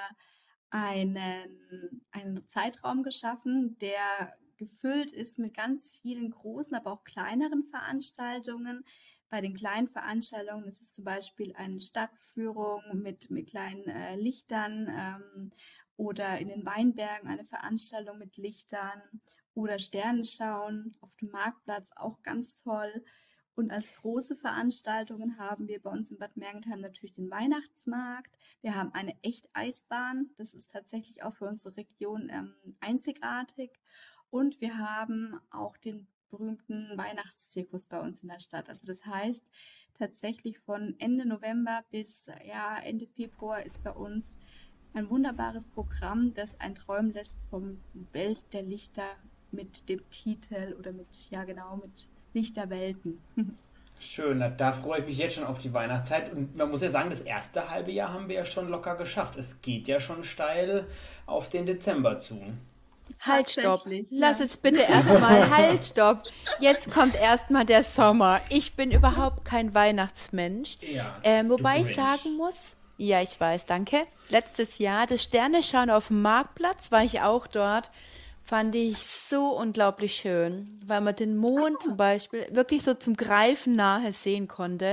einen, einen Zeitraum geschaffen, der gefüllt ist mit ganz vielen großen, aber auch kleineren Veranstaltungen. Bei den kleinen Veranstaltungen ist es zum Beispiel eine Stadtführung mit, mit kleinen äh, Lichtern ähm, oder in den Weinbergen eine Veranstaltung mit Lichtern oder Sternenschauen auf dem Marktplatz, auch ganz toll. Und als große Veranstaltungen haben wir bei uns in Bad Mergentheim natürlich den Weihnachtsmarkt. Wir haben eine Echteisbahn. Das ist tatsächlich auch für unsere Region ähm, einzigartig. Und wir haben auch den berühmten Weihnachtszirkus bei uns in der Stadt. Also das heißt, tatsächlich von Ende November bis ja, Ende Februar ist bei uns ein wunderbares Programm, das einen träumen lässt vom Welt der Lichter mit dem Titel oder mit, ja genau, mit Lichterwelten. Schön, na, da freue ich mich jetzt schon auf die Weihnachtszeit. Und man muss ja sagen, das erste halbe Jahr haben wir ja schon locker geschafft. Es geht ja schon steil auf den Dezember zu. Halt, stopp. Tatsächlich, Lass ja. jetzt bitte erstmal, halt, stopp. Jetzt kommt erstmal der Sommer. Ich bin überhaupt kein Weihnachtsmensch. Ja, Ähm, du wobei ich Grinch. sagen muss, ja, ich weiß, danke. Letztes Jahr, das Sternenschauen auf dem Marktplatz, war ich auch dort. Fand ich so unglaublich schön, weil man den Mond zum Beispiel wirklich so zum Greifen nahe sehen konnte.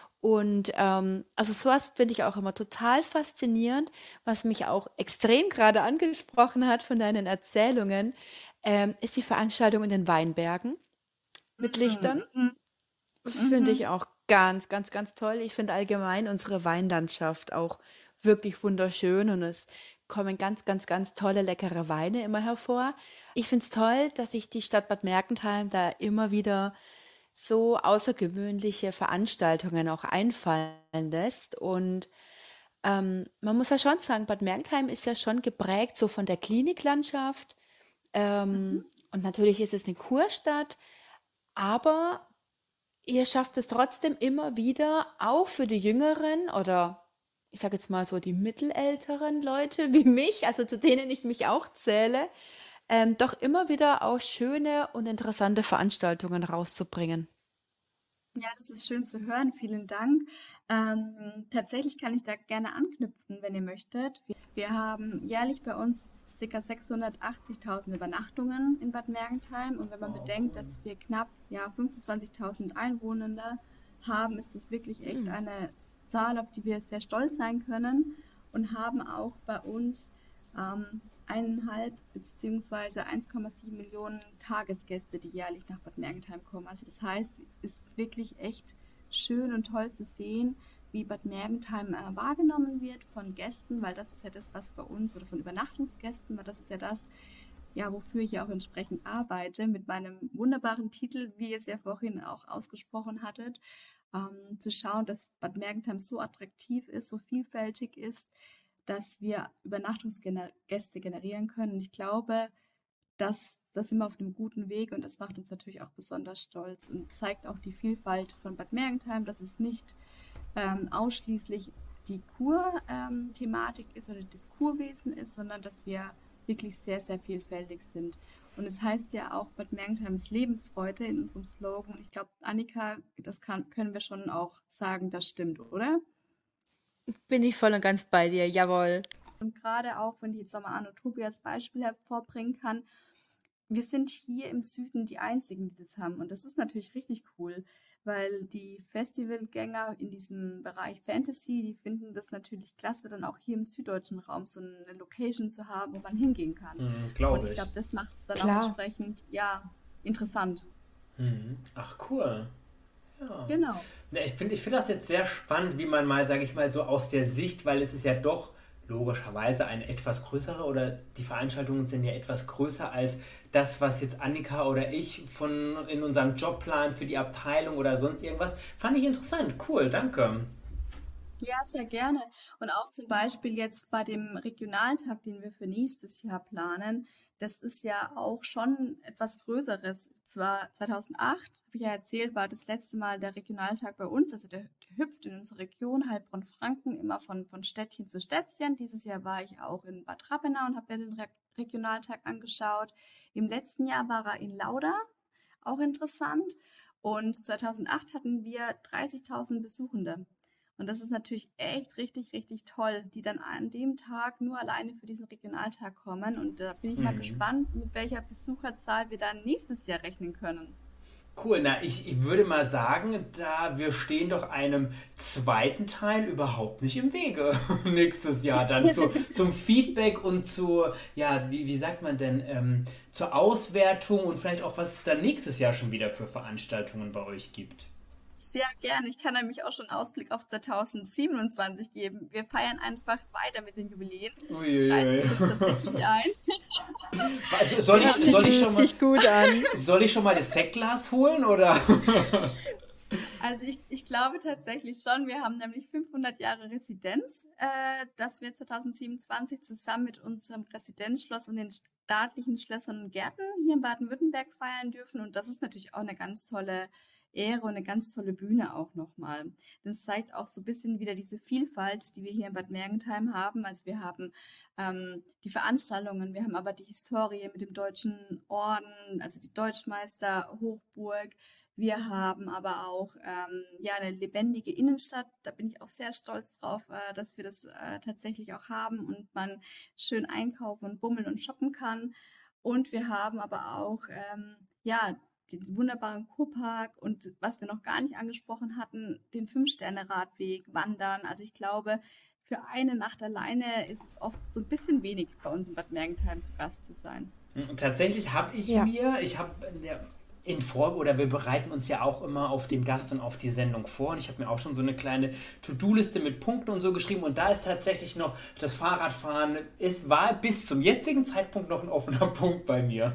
Und ähm, also sowas finde ich auch immer total faszinierend, was mich auch extrem gerade angesprochen hat von deinen Erzählungen, ähm, ist die Veranstaltung in den Weinbergen mit Lichtern. Mhm. Finde Mhm. ich auch ganz, ganz, ganz toll. Ich finde allgemein unsere Weinlandschaft auch wirklich wunderschön und es kommen ganz, ganz, ganz tolle, leckere Weine immer hervor. Ich finde es toll, dass sich die Stadt Bad Mergentheim da immer wieder so außergewöhnliche Veranstaltungen auch einfallen lässt. Und ähm, man muss ja schon sagen, Bad Mergentheim ist ja schon geprägt so von der Kliniklandschaft. Ähm, und natürlich ist es eine Kurstadt, aber ihr schafft es trotzdem immer wieder, auch für die Jüngeren oder ich sage jetzt mal so die mittelälteren Leute wie mich, also zu denen ich mich auch zähle, ähm, doch immer wieder auch schöne und interessante Veranstaltungen rauszubringen. Ja, das ist schön zu hören. Vielen Dank. Ähm, tatsächlich kann ich da gerne anknüpfen, wenn ihr möchtet. Wir, wir haben jährlich bei uns ca. sechshundertachtzigtausend Übernachtungen in Bad Mergentheim. Und wenn man Wow, bedenkt, cool. dass wir knapp ja, fünfundzwanzigtausend Einwohner haben, ist das wirklich echt Hm. eine Zahl, auf die wir sehr stolz sein können und haben auch bei uns ähm, eineinhalb beziehungsweise eins Komma sieben Millionen Tagesgäste, die jährlich nach Bad Mergentheim kommen. Also das heißt, es ist wirklich echt schön und toll zu sehen, wie Bad Mergentheim äh, wahrgenommen wird von Gästen, weil das ist ja das, was bei uns, oder von Übernachtungsgästen, weil das ist ja das, ja, wofür ich ja auch entsprechend arbeite, mit meinem wunderbaren Titel, wie ihr es ja vorhin auch ausgesprochen hattet, ähm, zu schauen, dass Bad Mergentheim so attraktiv ist, so vielfältig ist, dass wir Übernachtungsgäste generieren können. Und ich glaube, dass das sind wir auf einem guten Weg, und das macht uns natürlich auch besonders stolz und zeigt auch die Vielfalt von Bad Mergentheim, dass es nicht ähm, ausschließlich die Kur-Thematik ähm, ist oder das Kurwesen ist, sondern dass wir wirklich sehr, sehr vielfältig sind. Und es heißt ja auch Bad Mergentheim ist Lebensfreude in unserem Slogan. Ich glaube, Annika, das kann, können wir schon auch sagen, das stimmt, oder? Bin ich voll und ganz bei dir, jawohl. Und gerade auch, wenn ich jetzt nochmal Anotopia als Beispiel hervorbringen kann, wir sind hier im Süden die Einzigen, die das haben. Und das ist natürlich richtig cool, weil die Festivalgänger in diesem Bereich Fantasy, die finden das natürlich klasse, dann auch hier im süddeutschen Raum so eine Location zu haben, wo man hingehen kann. Mhm, Und glaube ich ich. glaube, das macht es dann auch Klar. entsprechend, ja, interessant. Mhm. Ach, cool. Ja. Genau. Ja, ich finde ich find das jetzt sehr spannend, wie man mal, sage ich mal, so aus der Sicht, weil es ist ja doch logischerweise eine etwas größere, oder die Veranstaltungen sind ja etwas größer als das, was jetzt Annika oder ich von in unserem Jobplan für die Abteilung oder sonst irgendwas. Fand ich interessant. Cool, danke. Ja, sehr gerne. Und auch zum Beispiel jetzt bei dem Regionaltag, den wir für nächstes Jahr planen, das ist ja auch schon etwas Größeres. Zwar zweitausendacht, habe ich ja erzählt, war das letzte Mal der Regionaltag bei uns, also der, der hüpft in unsere Region, Heilbronn-Franken, immer von, von Städtchen zu Städtchen. Dieses Jahr war ich auch in Bad Rappenau und habe mir den Re Regionaltag angeschaut. Im letzten Jahr war er in Lauda, auch interessant. Und zweitausendacht hatten wir dreißigtausend Besuchende. Und das ist natürlich echt richtig, richtig toll, die dann an dem Tag nur alleine für diesen Regionaltag kommen. Und da bin ich mal Mhm. gespannt, mit welcher Besucherzahl wir dann nächstes Jahr rechnen können. Cool, na, ich, ich würde mal sagen, da wir stehen doch einem zweiten Teil überhaupt nicht im Wege nächstes Jahr dann zu, zum Feedback und zu, ja, wie, wie sagt man denn, ähm, zur Auswertung und vielleicht auch, was es dann nächstes Jahr schon wieder für Veranstaltungen bei euch gibt. Sehr gerne. Ich kann nämlich auch schon einen Ausblick auf zweitausendsiebenundzwanzig geben. Wir feiern einfach weiter mit den Jubiläen. Es reiht Uiuiui. sich jetzt tatsächlich ein. Also, soll ich, Hört sich soll ich schon mal, richtig gut an. soll ich schon mal das Sektglas holen oder? Also ich, ich glaube tatsächlich schon. Wir haben nämlich fünfhundert Jahre Residenz, äh, das wir zweitausendsiebenundzwanzig zusammen mit unserem Residenzschloss und den staatlichen Schlössern und Gärten hier in Baden-Württemberg feiern dürfen. Und das ist natürlich auch eine ganz tolle Ehre und eine ganz tolle Bühne auch nochmal. Das zeigt auch so ein bisschen wieder diese Vielfalt, die wir hier in Bad Mergentheim haben. Also wir haben ähm, die Veranstaltungen, wir haben aber die Historie mit dem Deutschen Orden, also die Deutschmeister Hochburg. Wir haben aber auch ähm, ja, eine lebendige Innenstadt. Da bin ich auch sehr stolz drauf, äh, dass wir das äh, tatsächlich auch haben und man schön einkaufen und bummeln und shoppen kann. Und wir haben aber auch ähm, ja, den wunderbaren Kurpark und was wir noch gar nicht angesprochen hatten, den Fünf-Sterne-Radweg, Wandern. Also ich glaube, für eine Nacht alleine ist es oft so ein bisschen wenig, bei uns in Bad Mergentheim zu Gast zu sein. Tatsächlich habe ich Ja. mir, ich habe in Vor- oder wir bereiten uns ja auch immer auf den Gast und auf die Sendung vor, und ich habe mir auch schon so eine kleine To-Do-Liste mit Punkten und so geschrieben, und da ist tatsächlich noch das Fahrradfahren, es war bis zum jetzigen Zeitpunkt noch ein offener Punkt bei mir.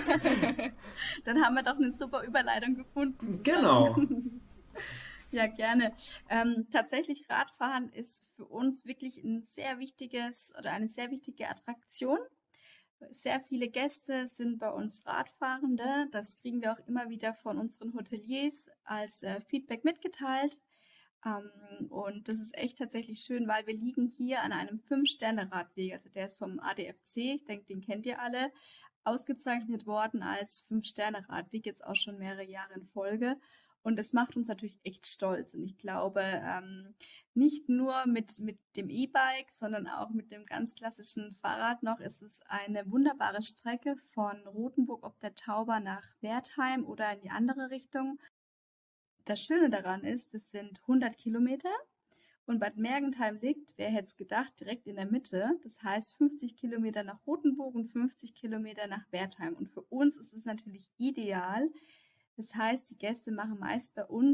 Dann haben wir doch eine super Überleitung gefunden Genau. zusammen. Ja, gerne. Ähm, tatsächlich Radfahren ist für uns wirklich ein sehr wichtiges oder eine sehr wichtige Attraktion. Sehr viele Gäste sind bei uns Radfahrende. Das kriegen wir auch immer wieder von unseren Hoteliers als äh, Feedback mitgeteilt. Ähm, und das ist echt tatsächlich schön, weil wir liegen hier an einem Fünf-Sterne-Radweg. Also der ist vom A D F C, ich denke, den kennt ihr alle, ausgezeichnet worden als Fünf-Sterne-Radweg, jetzt auch schon mehrere Jahre in Folge. Und das macht uns natürlich echt stolz. Und ich glaube, ähm, nicht nur mit, mit dem E-Bike, sondern auch mit dem ganz klassischen Fahrrad noch, ist es eine wunderbare Strecke von Rothenburg ob der Tauber nach Wertheim oder in die andere Richtung. Das Schöne daran ist, es sind hundert Kilometer und Bad Mergentheim liegt, wer hätte es gedacht, direkt in der Mitte. Das heißt fünfzig Kilometer nach Rothenburg und fünfzig Kilometer nach Wertheim. Und für uns ist es natürlich ideal. Das heißt, die Gäste machen meist bei uns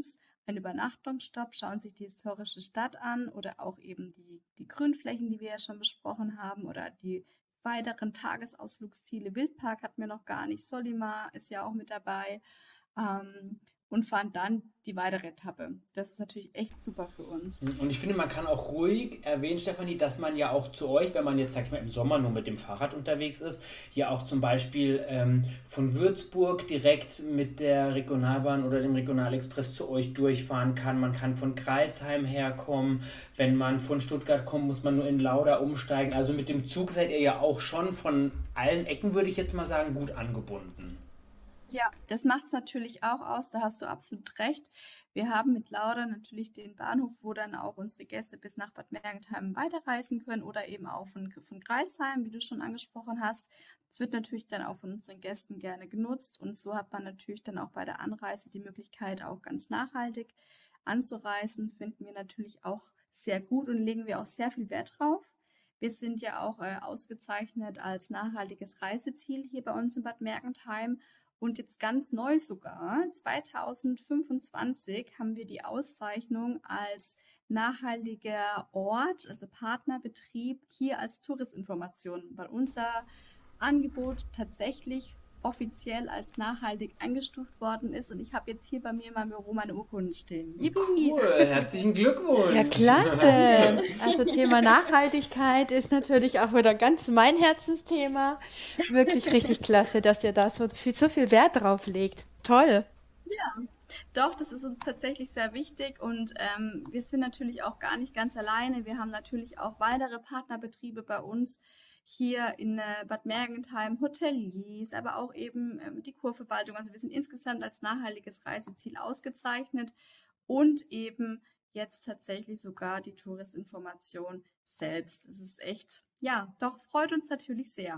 einen Übernachtungsstopp, schauen sich die historische Stadt an oder auch eben die, die Grünflächen, die wir ja schon besprochen haben, oder die weiteren Tagesausflugsziele. Wildpark hatten wir noch gar nicht, Solima ist ja auch mit dabei. Ähm, und fahren dann die weitere Etappe. Das ist natürlich echt super für uns. Und ich finde, man kann auch ruhig erwähnen, Stefanie, dass man ja auch zu euch, wenn man jetzt, sag ich mal, im Sommer nur mit dem Fahrrad unterwegs ist, ja auch zum Beispiel ähm, von Würzburg direkt mit der Regionalbahn oder dem Regionalexpress zu euch durchfahren kann. Man kann von Crailsheim herkommen. Wenn man von Stuttgart kommt, muss man nur in Lauda umsteigen. Also mit dem Zug seid ihr ja auch schon von allen Ecken, würde ich jetzt mal sagen, gut angebunden. Ja, das macht es natürlich auch aus, da hast du absolut recht. Wir haben mit Lauda natürlich den Bahnhof, wo dann auch unsere Gäste bis nach Bad Mergentheim weiterreisen können oder eben auch von, von Crailsheim, wie du schon angesprochen hast. Das wird natürlich dann auch von unseren Gästen gerne genutzt und so hat man natürlich dann auch bei der Anreise die Möglichkeit, auch ganz nachhaltig anzureisen. Finden wir natürlich auch sehr gut und legen wir auch sehr viel Wert drauf. Wir sind ja auch äh, ausgezeichnet als nachhaltiges Reiseziel hier bei uns in Bad Mergentheim. Und jetzt ganz neu sogar, zwanzig fünfundzwanzig, haben wir die Auszeichnung als nachhaltiger Ort, also Partnerbetrieb, hier als Touristinformation, weil unser Angebot tatsächlich offiziell als nachhaltig eingestuft worden ist. Und ich habe jetzt hier bei mir in meinem Büro meine Urkunden stehen. Yippie! Cool, herzlichen Glückwunsch. Ja, klasse. Also Thema Nachhaltigkeit ist natürlich auch wieder ganz mein Herzensthema. Wirklich richtig klasse, dass ihr da so viel, so viel Wert drauf legt. Toll. Doch, das ist uns tatsächlich sehr wichtig und ähm, wir sind natürlich auch gar nicht ganz alleine. Wir haben natürlich auch weitere Partnerbetriebe bei uns hier in äh, Bad Mergentheim, Hoteliers, aber auch eben ähm, die Kurverwaltung. Also wir sind insgesamt als nachhaltiges Reiseziel ausgezeichnet und eben jetzt tatsächlich sogar die Touristinformation selbst. Das ist echt, ja, doch, freut uns natürlich sehr.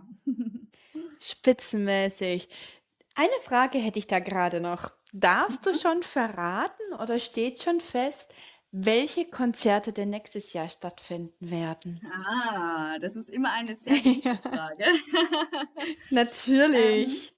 Spitzenmäßig. Eine Frage hätte ich da gerade noch. Darfst du schon verraten oder steht schon fest, welche Konzerte denn nächstes Jahr stattfinden werden? Ah, das ist immer eine sehr gute Frage. ähm, Natürlich.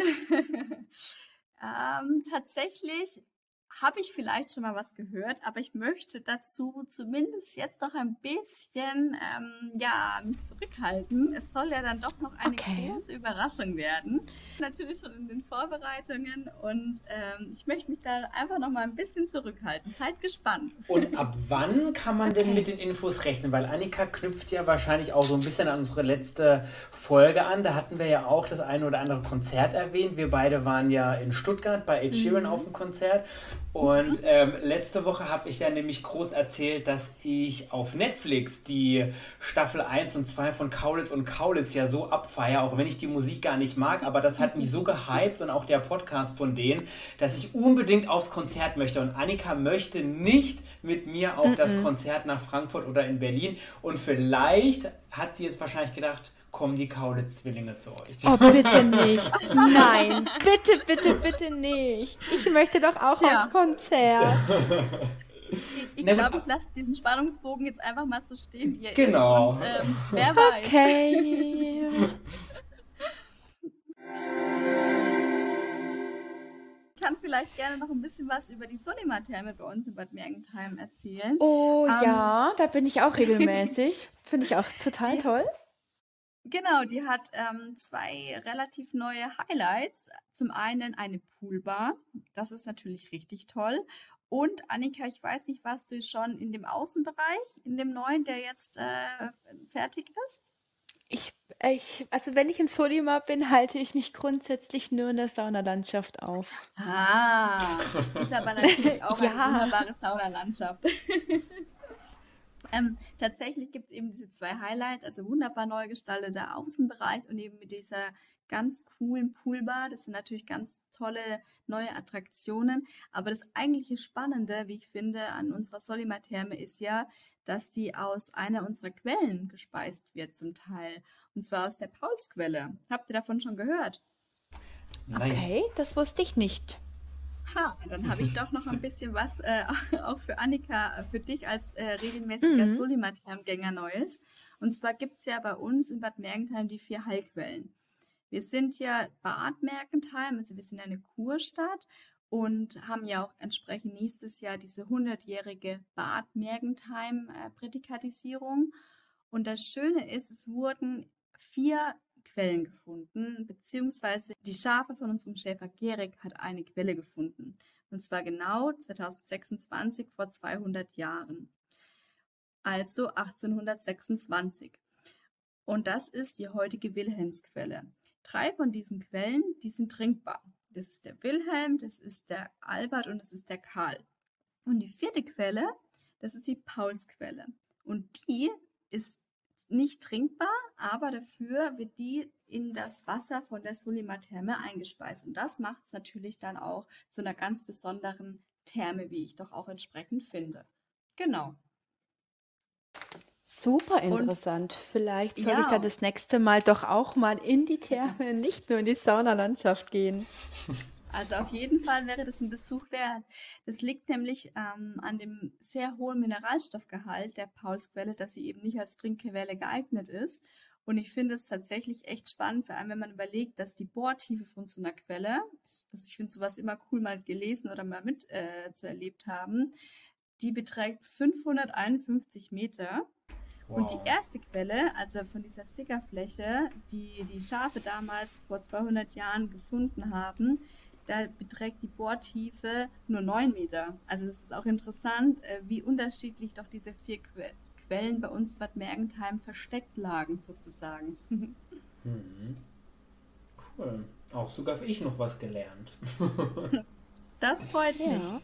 ähm, tatsächlich habe ich vielleicht schon mal was gehört, aber ich möchte dazu zumindest jetzt noch ein bisschen ähm, ja, mich zurückhalten. Es soll ja dann doch noch eine Okay. große Überraschung werden. Natürlich schon in den Vorbereitungen und ähm, ich möchte mich da einfach noch mal ein bisschen zurückhalten. Seid gespannt. Und ab wann kann man denn Okay. mit den Infos rechnen? Weil Annika knüpft ja wahrscheinlich auch so ein bisschen an unsere letzte Folge an. Da hatten wir ja auch das eine oder andere Konzert erwähnt. Wir beide waren ja in Stuttgart bei Ed Sheeran auf dem Konzert. Und ähm, letzte Woche habe ich ja nämlich groß erzählt, dass ich auf Netflix die Staffel eins und zwei von Kaulitz und Kaulitz ja so abfeiere, auch wenn ich die Musik gar nicht mag. Aber das hat mich so gehypt und auch der Podcast von denen, dass ich unbedingt aufs Konzert möchte. Und Annika möchte nicht mit mir auf das Konzert nach Frankfurt oder in Berlin. Und vielleicht hat sie jetzt wahrscheinlich gedacht, kommen die Kaulitz-Zwillinge zu euch. Oh, bitte nicht. Nein, bitte, bitte, bitte nicht. Ich möchte doch auch Tja. aufs Konzert. Ich, ich Na, glaube, aber- ich lasse diesen Spannungsbogen jetzt einfach mal so stehen, wie er Genau. ist. Und ähm, wer weiß. Okay. Ich kann vielleicht gerne noch ein bisschen was über die Solima-Therme bei uns in Bad Mergentheim erzählen. Oh Ähm, ja, da bin ich auch regelmäßig. Finde ich auch total Die- toll. Genau, die hat ähm, zwei relativ neue Highlights. Zum einen eine Poolbar, das ist natürlich richtig toll. Und Annika, ich weiß nicht, warst du schon in dem Außenbereich, in dem neuen, der jetzt äh, fertig ist? Ich, ich, also wenn ich im Solima bin, halte ich mich grundsätzlich nur in der Saunalandschaft auf. Ah, ist aber natürlich auch eine Ja. wunderbare Saunalandschaft. Ähm, tatsächlich gibt es eben diese zwei Highlights, also wunderbar neu gestalteter Außenbereich und eben mit dieser ganz coolen Poolbar. Das sind natürlich ganz tolle neue Attraktionen. Aber das eigentliche Spannende, wie ich finde, an unserer Solima-Therme ist ja, dass die aus einer unserer Quellen gespeist wird zum Teil. Und zwar aus der Paulsquelle. Habt ihr davon schon gehört? Nein. Okay, das wusste ich nicht. Ha, dann habe ich doch noch ein bisschen was äh, auch für Annika, äh, für dich als äh, regelmäßiger Mhm. Solimat-Gänger Neues. Und zwar gibt es ja bei uns in Bad Mergentheim die vier Heilquellen. Wir sind ja Bad Mergentheim, also wir sind eine Kurstadt und haben ja auch entsprechend nächstes Jahr diese hundertjährige Bad Mergentheim-Prädikatisierung. Und das Schöne ist, es wurden vier Quellen gefunden, beziehungsweise die Schafe von unserem Schäfer Gerig hat eine Quelle gefunden. Und zwar genau zweitausendsechsundzwanzig, vor zweihundert Jahren. Also achtzehnhundertsechsundzwanzig. Und das ist die heutige Wilhelmsquelle. Drei von diesen Quellen, die sind trinkbar. Das ist der Wilhelm, das ist der Albert und das ist der Karl. Und die vierte Quelle, das ist die Paulsquelle. Und die ist nicht trinkbar, aber dafür wird die in das Wasser von der Sulima-Therme eingespeist. Und das macht es natürlich dann auch zu einer ganz besonderen Therme, wie ich doch auch entsprechend finde. Genau. Super Und interessant. Vielleicht soll ich dann ja, das nächste Mal doch auch mal in die Therme, nicht nur in die Saunalandschaft gehen. also auf jeden Fall wäre das ein Besuch wert. Das liegt nämlich ähm, an dem sehr hohen Mineralstoffgehalt der Paulsquelle, dass sie eben nicht als Trinkquelle geeignet ist. Und ich finde es tatsächlich echt spannend, vor allem wenn man überlegt, dass die Bohrtiefe von so einer Quelle, also ich finde sowas immer cool mal gelesen oder mal mit äh, zu erlebt haben, die beträgt fünfhunderteinundfünfzig Meter. Und die Wow. erste Quelle, also von dieser Sickerfläche, die die Schafe damals vor zweihundert Jahren gefunden haben, da beträgt die Bohrtiefe nur neun Meter. Also das ist auch interessant, äh, wie unterschiedlich doch diese vier Que- Quellen bei uns in Bad Mergentheim versteckt lagen, sozusagen. Mhm. Cool. Auch sogar für ich noch was gelernt. Das freut mich. Ja.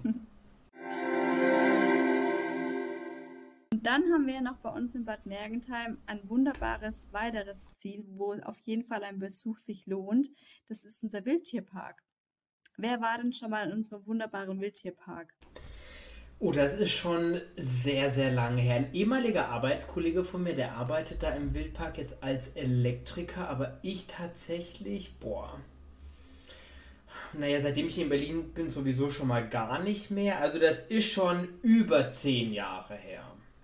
Und dann haben wir ja noch bei uns in Bad Mergentheim ein wunderbares weiteres Ziel, wo auf jeden Fall ein Besuch sich lohnt. Das ist unser Wildtierpark. Wer war denn schon mal in unserem wunderbaren Wildtierpark? Oh, das ist schon sehr, sehr lange her. Ein ehemaliger Arbeitskollege von mir, der arbeitet da im Wildpark jetzt als Elektriker, aber ich tatsächlich, boah, naja, seitdem ich hier in Berlin bin, sowieso schon mal gar nicht mehr. Also das ist schon über zehn Jahre her.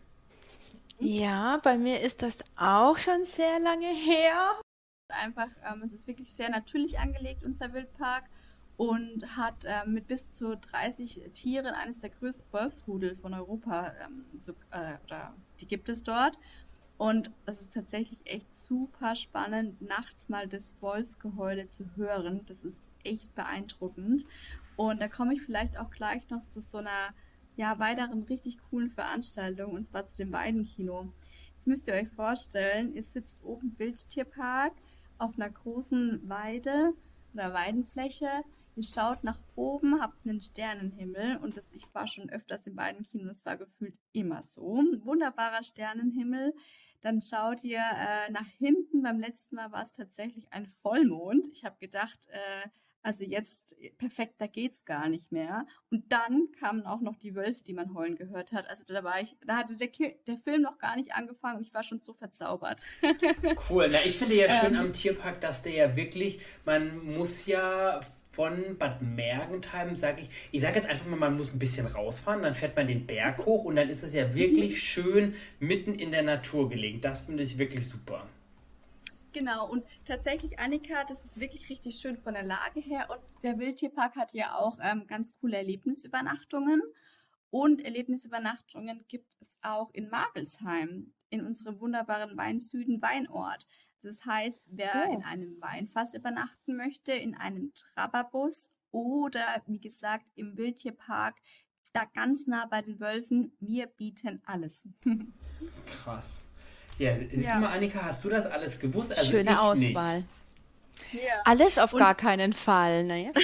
Ja, bei mir ist das auch schon sehr lange her. Einfach, ähm, es ist wirklich sehr natürlich angelegt, unser Wildpark, und hat ähm, mit bis zu dreißig Tieren eines der größten Wolfsrudel von Europa, ähm, so, äh, oder die gibt es dort. Und es ist tatsächlich echt super spannend, nachts mal das Wolfsgeheule zu hören. Das ist echt beeindruckend. Und da komme ich vielleicht auch gleich noch zu so einer ja, weiteren richtig coolen Veranstaltung, und zwar zu dem Weidenkino. Jetzt müsst ihr euch vorstellen, ihr sitzt oben im Wildtierpark auf einer großen Weide oder Weidenfläche. Ihr schaut nach oben, habt einen Sternenhimmel, und das, ich war schon öfters in beiden Kinos, das war gefühlt immer so. Ein wunderbarer Sternenhimmel. Dann schaut ihr äh, nach hinten. Beim letzten Mal war es tatsächlich ein Vollmond. Ich habe gedacht, äh, also jetzt perfekter geht's gar nicht mehr. Und dann kamen auch noch die Wölfe, die man heulen gehört hat. Also da war ich, da hatte der, Ki der Film noch gar nicht angefangen und ich war schon so verzaubert. Cool. Na, ich finde ja schön am ähm, Tierpark, dass der ja wirklich, man muss ja von Bad Mergentheim, sage ich, ich sage jetzt einfach mal, man muss ein bisschen rausfahren, dann fährt man den Berg hoch und dann ist es ja mhm. wirklich schön mitten in der Natur gelegen. Das finde ich wirklich super. Genau, und tatsächlich, Annika, das ist wirklich richtig schön von der Lage her. Und der Wildtierpark hat ja auch ähm, ganz coole Erlebnisübernachtungen. Und Erlebnisübernachtungen gibt es auch in Magelsheim, in unserem wunderbaren Weinsüden Weinort. Das heißt, wer in Oh, einem Weinfass übernachten möchte, in einem Trabberbus oder, wie gesagt, im Wildtierpark, da ganz nah bei den Wölfen, wir bieten alles. Krass. Ja, siehst du Ja, mal, Annika, hast du das alles gewusst? Also schöne ich nicht. Auswahl. ja. Alles auf Und gar keinen Fall, ne?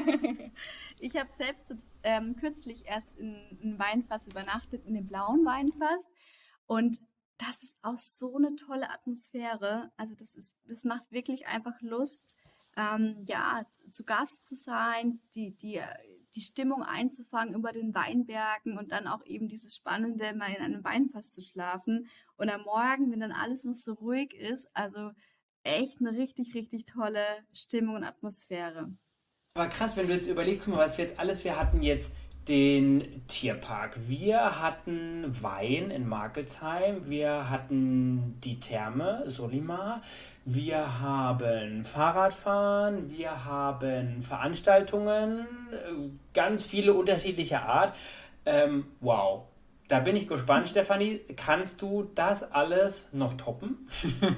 ich habe selbst ähm, kürzlich erst in einem Weinfass übernachtet, in dem blauen Weinfass. Und das ist auch so eine tolle Atmosphäre. Also das ist, das macht wirklich einfach Lust, ähm, ja, zu zu Gast zu sein, die, die, äh, die Stimmung einzufangen über den Weinbergen und dann auch eben dieses Spannende, mal in einem Weinfass zu schlafen. Und am Morgen, wenn dann alles noch so ruhig ist, also echt eine richtig, richtig tolle Stimmung und Atmosphäre. Aber krass, wenn du jetzt überlegst, guck mal, was wir jetzt alles, wir hatten jetzt den Tierpark. Wir hatten Wein in Markelsheim, wir hatten die Therme Solimar, wir haben Fahrradfahren, wir haben Veranstaltungen, äh, ganz viele unterschiedliche Art. Ähm, wow, da bin ich gespannt, Stefanie. Kannst du das alles noch toppen?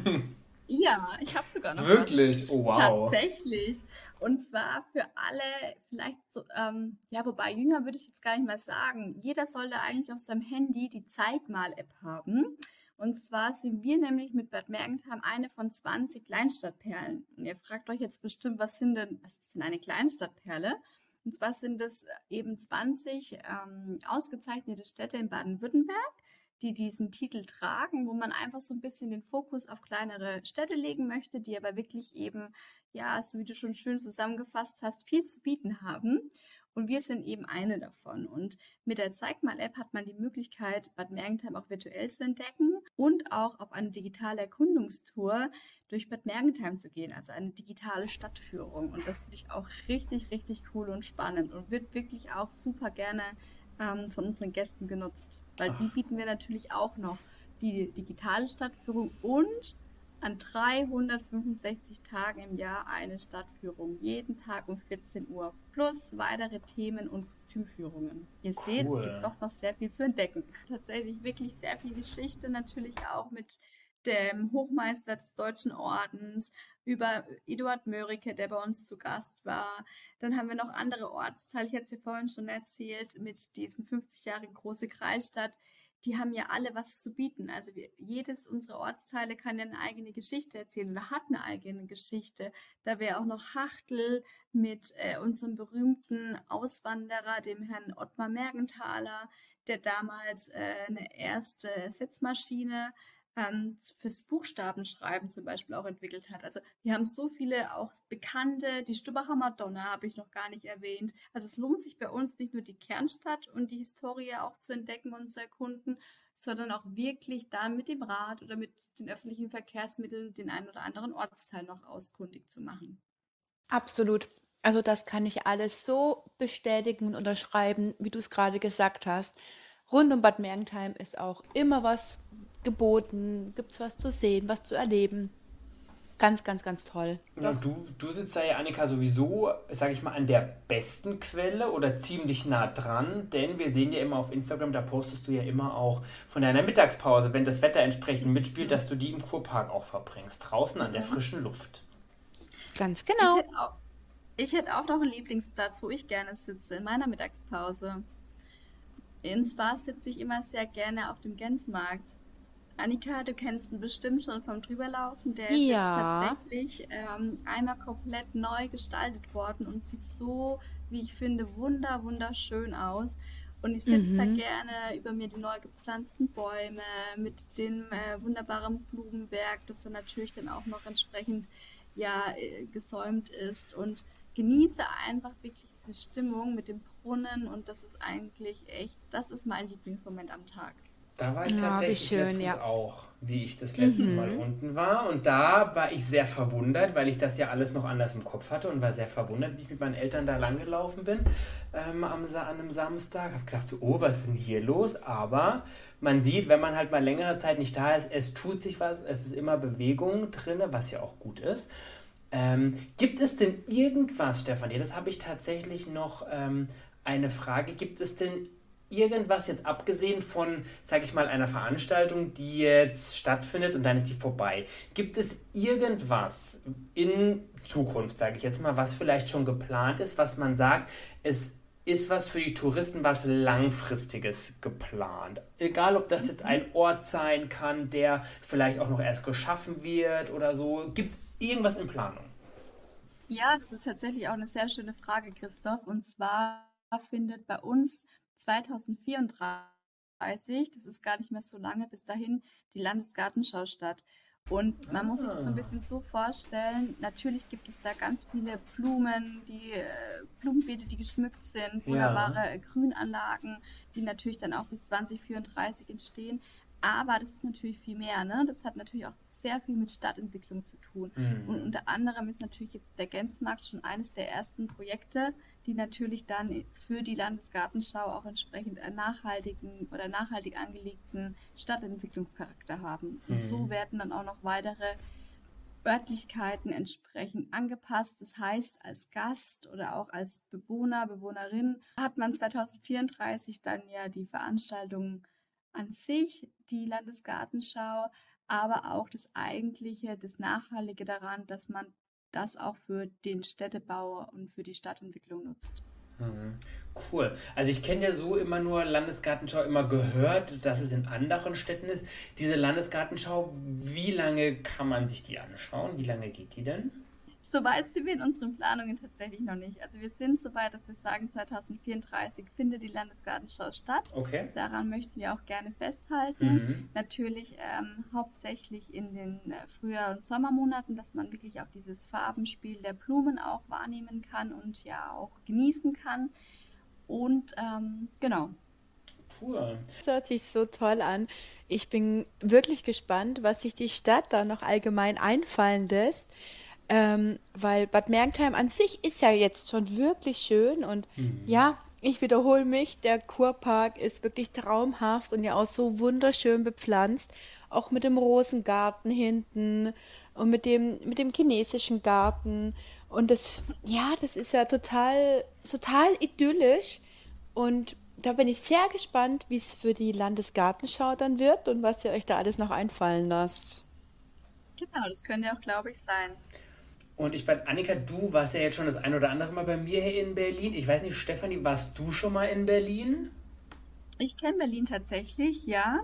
Ja, ich habe sogar noch was. Wirklich? Oh, wow. Tatsächlich. Und zwar für alle, vielleicht so, ähm, ja, wobei jünger würde ich jetzt gar nicht mal sagen. Jeder sollte eigentlich auf seinem Handy die Zeig mal-App haben. Und zwar sind wir nämlich mit Bad Mergentheim eine von zwanzig Kleinstadtperlen. Und ihr fragt euch jetzt bestimmt, was sind denn, was ist denn eine Kleinstadtperle? Und zwar sind es eben zwanzig ähm, ausgezeichnete Städte in Baden-Württemberg, die diesen Titel tragen, wo man einfach so ein bisschen den Fokus auf kleinere Städte legen möchte, die aber wirklich eben, ja, so wie du schon schön zusammengefasst hast, viel zu bieten haben. Und wir sind eben eine davon. Und mit der Zeig mal-App hat man die Möglichkeit, Bad Mergentheim auch virtuell zu entdecken und auch auf eine digitale Erkundungstour durch Bad Mergentheim zu gehen, also eine digitale Stadtführung. Und das finde ich auch richtig, richtig cool und spannend und wird wirklich auch super gerne ähm, von unseren Gästen genutzt, weil die Ach, bieten wir natürlich auch noch, die digitale Stadtführung und an dreihundertfünfundsechzig Tagen im Jahr eine Stadtführung, jeden Tag um vierzehn Uhr, plus weitere Themen und Kostümführungen. Ihr seht, es gibt cool. doch noch sehr viel zu entdecken. Tatsächlich wirklich sehr viel Geschichte, natürlich auch mit dem Hochmeister des Deutschen Ordens, über Eduard Mörike, der bei uns zu Gast war. Dann haben wir noch andere Ortsteile, ich hatte es ja vorhin schon erzählt, mit diesen fünfzig Jahre große Kreisstadt. Die haben ja alle was zu bieten. Also wir, jedes unserer Ortsteile kann ja eine eigene Geschichte erzählen oder hat eine eigene Geschichte. Da wäre auch noch Hachtel mit äh, unserem berühmten Auswanderer, dem Herrn Ottmar Mergenthaler, der damals äh, eine erste Setzmaschine ähm, fürs Buchstabenschreiben zum Beispiel auch entwickelt hat. Also wir haben so viele auch bekannte, die Stubbacher Madonna habe ich noch gar nicht erwähnt. Also es lohnt sich bei uns nicht nur die Kernstadt und die Historie auch zu entdecken und zu erkunden, sondern auch wirklich da mit dem Rad oder mit den öffentlichen Verkehrsmitteln den einen oder anderen Ortsteil noch auskundig zu machen. Absolut. Also das kann ich alles so bestätigen und unterschreiben, wie du es gerade gesagt hast. Rund um Bad Mergentheim ist auch immer was geboten, gibt es was zu sehen, was zu erleben. Ganz, ganz, ganz toll. Ja, Doch. du, du sitzt da ja, Annika, sowieso, sage ich mal, an der besten Quelle oder ziemlich nah dran, denn wir sehen ja immer auf Instagram, da postest du ja immer auch von deiner Mittagspause, wenn das Wetter entsprechend mitspielt, dass du die im Kurpark auch verbringst, draußen an der Mhm. frischen Luft. Ganz Ich genau. hätte auch, ich hätte auch noch einen Lieblingsplatz, wo ich gerne sitze, in meiner Mittagspause. Und zwar sitze ich immer sehr gerne auf dem Gänsemarkt. Annika, du kennst ihn bestimmt schon vom Drüberlaufen. Der ist jetzt Ja. tatsächlich ähm, einmal komplett neu gestaltet worden und sieht so, wie ich finde, wunder, wunderschön aus. Und ich sitze da Mhm. gerne über mir die neu gepflanzten Bäume mit dem äh, wunderbaren Blumenwerk, das dann natürlich dann auch noch entsprechend ja, äh, gesäumt ist und genieße einfach wirklich diese Stimmung mit dem Brunnen und das ist eigentlich echt, das ist mein Lieblingsmoment am Tag. Da war ich Ja, wie tatsächlich schön, letztens ja. auch, wie ich das letzte Mal Mhm. unten war. Und da war ich sehr verwundert, weil ich das ja alles noch anders im Kopf hatte und war sehr verwundert, wie ich mit meinen Eltern da langgelaufen bin ähm, am, Sa- an einem Samstag. Hab gedacht so, oh, was ist denn hier los? Aber man sieht, wenn man halt mal längere Zeit nicht da ist, es tut sich was, es ist immer Bewegung drin, was ja auch gut ist. Ähm, gibt es denn irgendwas, Stefanie, das habe ich tatsächlich noch ähm, eine Frage, gibt es denn irgendwas jetzt abgesehen von, sage ich mal, einer Veranstaltung, die jetzt stattfindet und dann ist die vorbei? Gibt es irgendwas in Zukunft, sage ich jetzt mal, was vielleicht schon geplant ist, was man sagt, es ist was für die Touristen, was langfristiges geplant? Egal, ob das jetzt Mhm. ein Ort sein kann, der vielleicht auch noch erst geschaffen wird oder so. Gibt es irgendwas in Planung? Ja, das ist tatsächlich auch eine sehr schöne Frage, Christoph. Und zwar findet bei uns zwanzig vierunddreißig, das ist gar nicht mehr so lange bis dahin, die Landesgartenschau statt. Und man muss sich das so ein Ah, bisschen so vorstellen. Natürlich gibt es da ganz viele Blumen, die äh, Blumenbeete, die geschmückt sind, ja. wunderbare äh, Grünanlagen, die natürlich dann auch bis zwanzig vierunddreißig entstehen. Aber das ist natürlich viel mehr, ne? Das hat natürlich auch sehr viel mit Stadtentwicklung zu tun. Und Mhm. unter anderem ist natürlich jetzt der Gänsemarkt schon eines der ersten Projekte, die natürlich dann für die Landesgartenschau auch entsprechend einen nachhaltigen oder nachhaltig angelegten Stadtentwicklungscharakter haben. Und so Mhm. werden dann auch noch weitere Örtlichkeiten entsprechend angepasst. Das heißt, als Gast oder auch als Bewohner, Bewohnerin hat man zwanzig vierunddreißig dann ja die Veranstaltung an sich, die Landesgartenschau, aber auch das Eigentliche, das Nachhaltige daran, dass man das auch für den Städtebau und für die Stadtentwicklung nutzt. Mhm. Cool. Also ich kenne ja so immer nur Landesgartenschau, immer gehört, dass es in anderen Städten ist. Diese Landesgartenschau, wie lange kann man sich die anschauen? Wie lange geht die denn? So weit sind wir in unseren Planungen tatsächlich noch nicht. Also wir sind so weit, dass wir sagen, zwanzig vierunddreißig findet die Landesgartenschau statt. Okay. Daran möchten wir auch gerne festhalten. Mhm. Natürlich ähm, hauptsächlich in den äh, Frühjahr- und Sommermonaten, dass man wirklich auch dieses Farbenspiel der Blumen auch wahrnehmen kann und ja auch genießen kann. Und ähm, genau. Cool. Das hört sich so toll an. Ich bin wirklich gespannt, was sich die Stadt da noch allgemein einfallen lässt. Ähm, weil Bad Mergentheim an sich ist ja jetzt schon wirklich schön und Mhm. ja, ich wiederhole mich, der Kurpark ist wirklich traumhaft und ja auch so wunderschön bepflanzt, auch mit dem Rosengarten hinten und mit dem, mit dem chinesischen Garten und das, ja, das ist ja total, total idyllisch und da bin ich sehr gespannt, wie es für die Landesgartenschau dann wird und was ihr euch da alles noch einfallen lasst. Genau, das könnte auch, glaube ich, sein. Und ich weiß, Annika, du warst ja jetzt schon das ein oder andere Mal bei mir hier in Berlin. Ich weiß nicht, Stefanie, warst du schon mal in Berlin? Ich kenne Berlin tatsächlich, ja.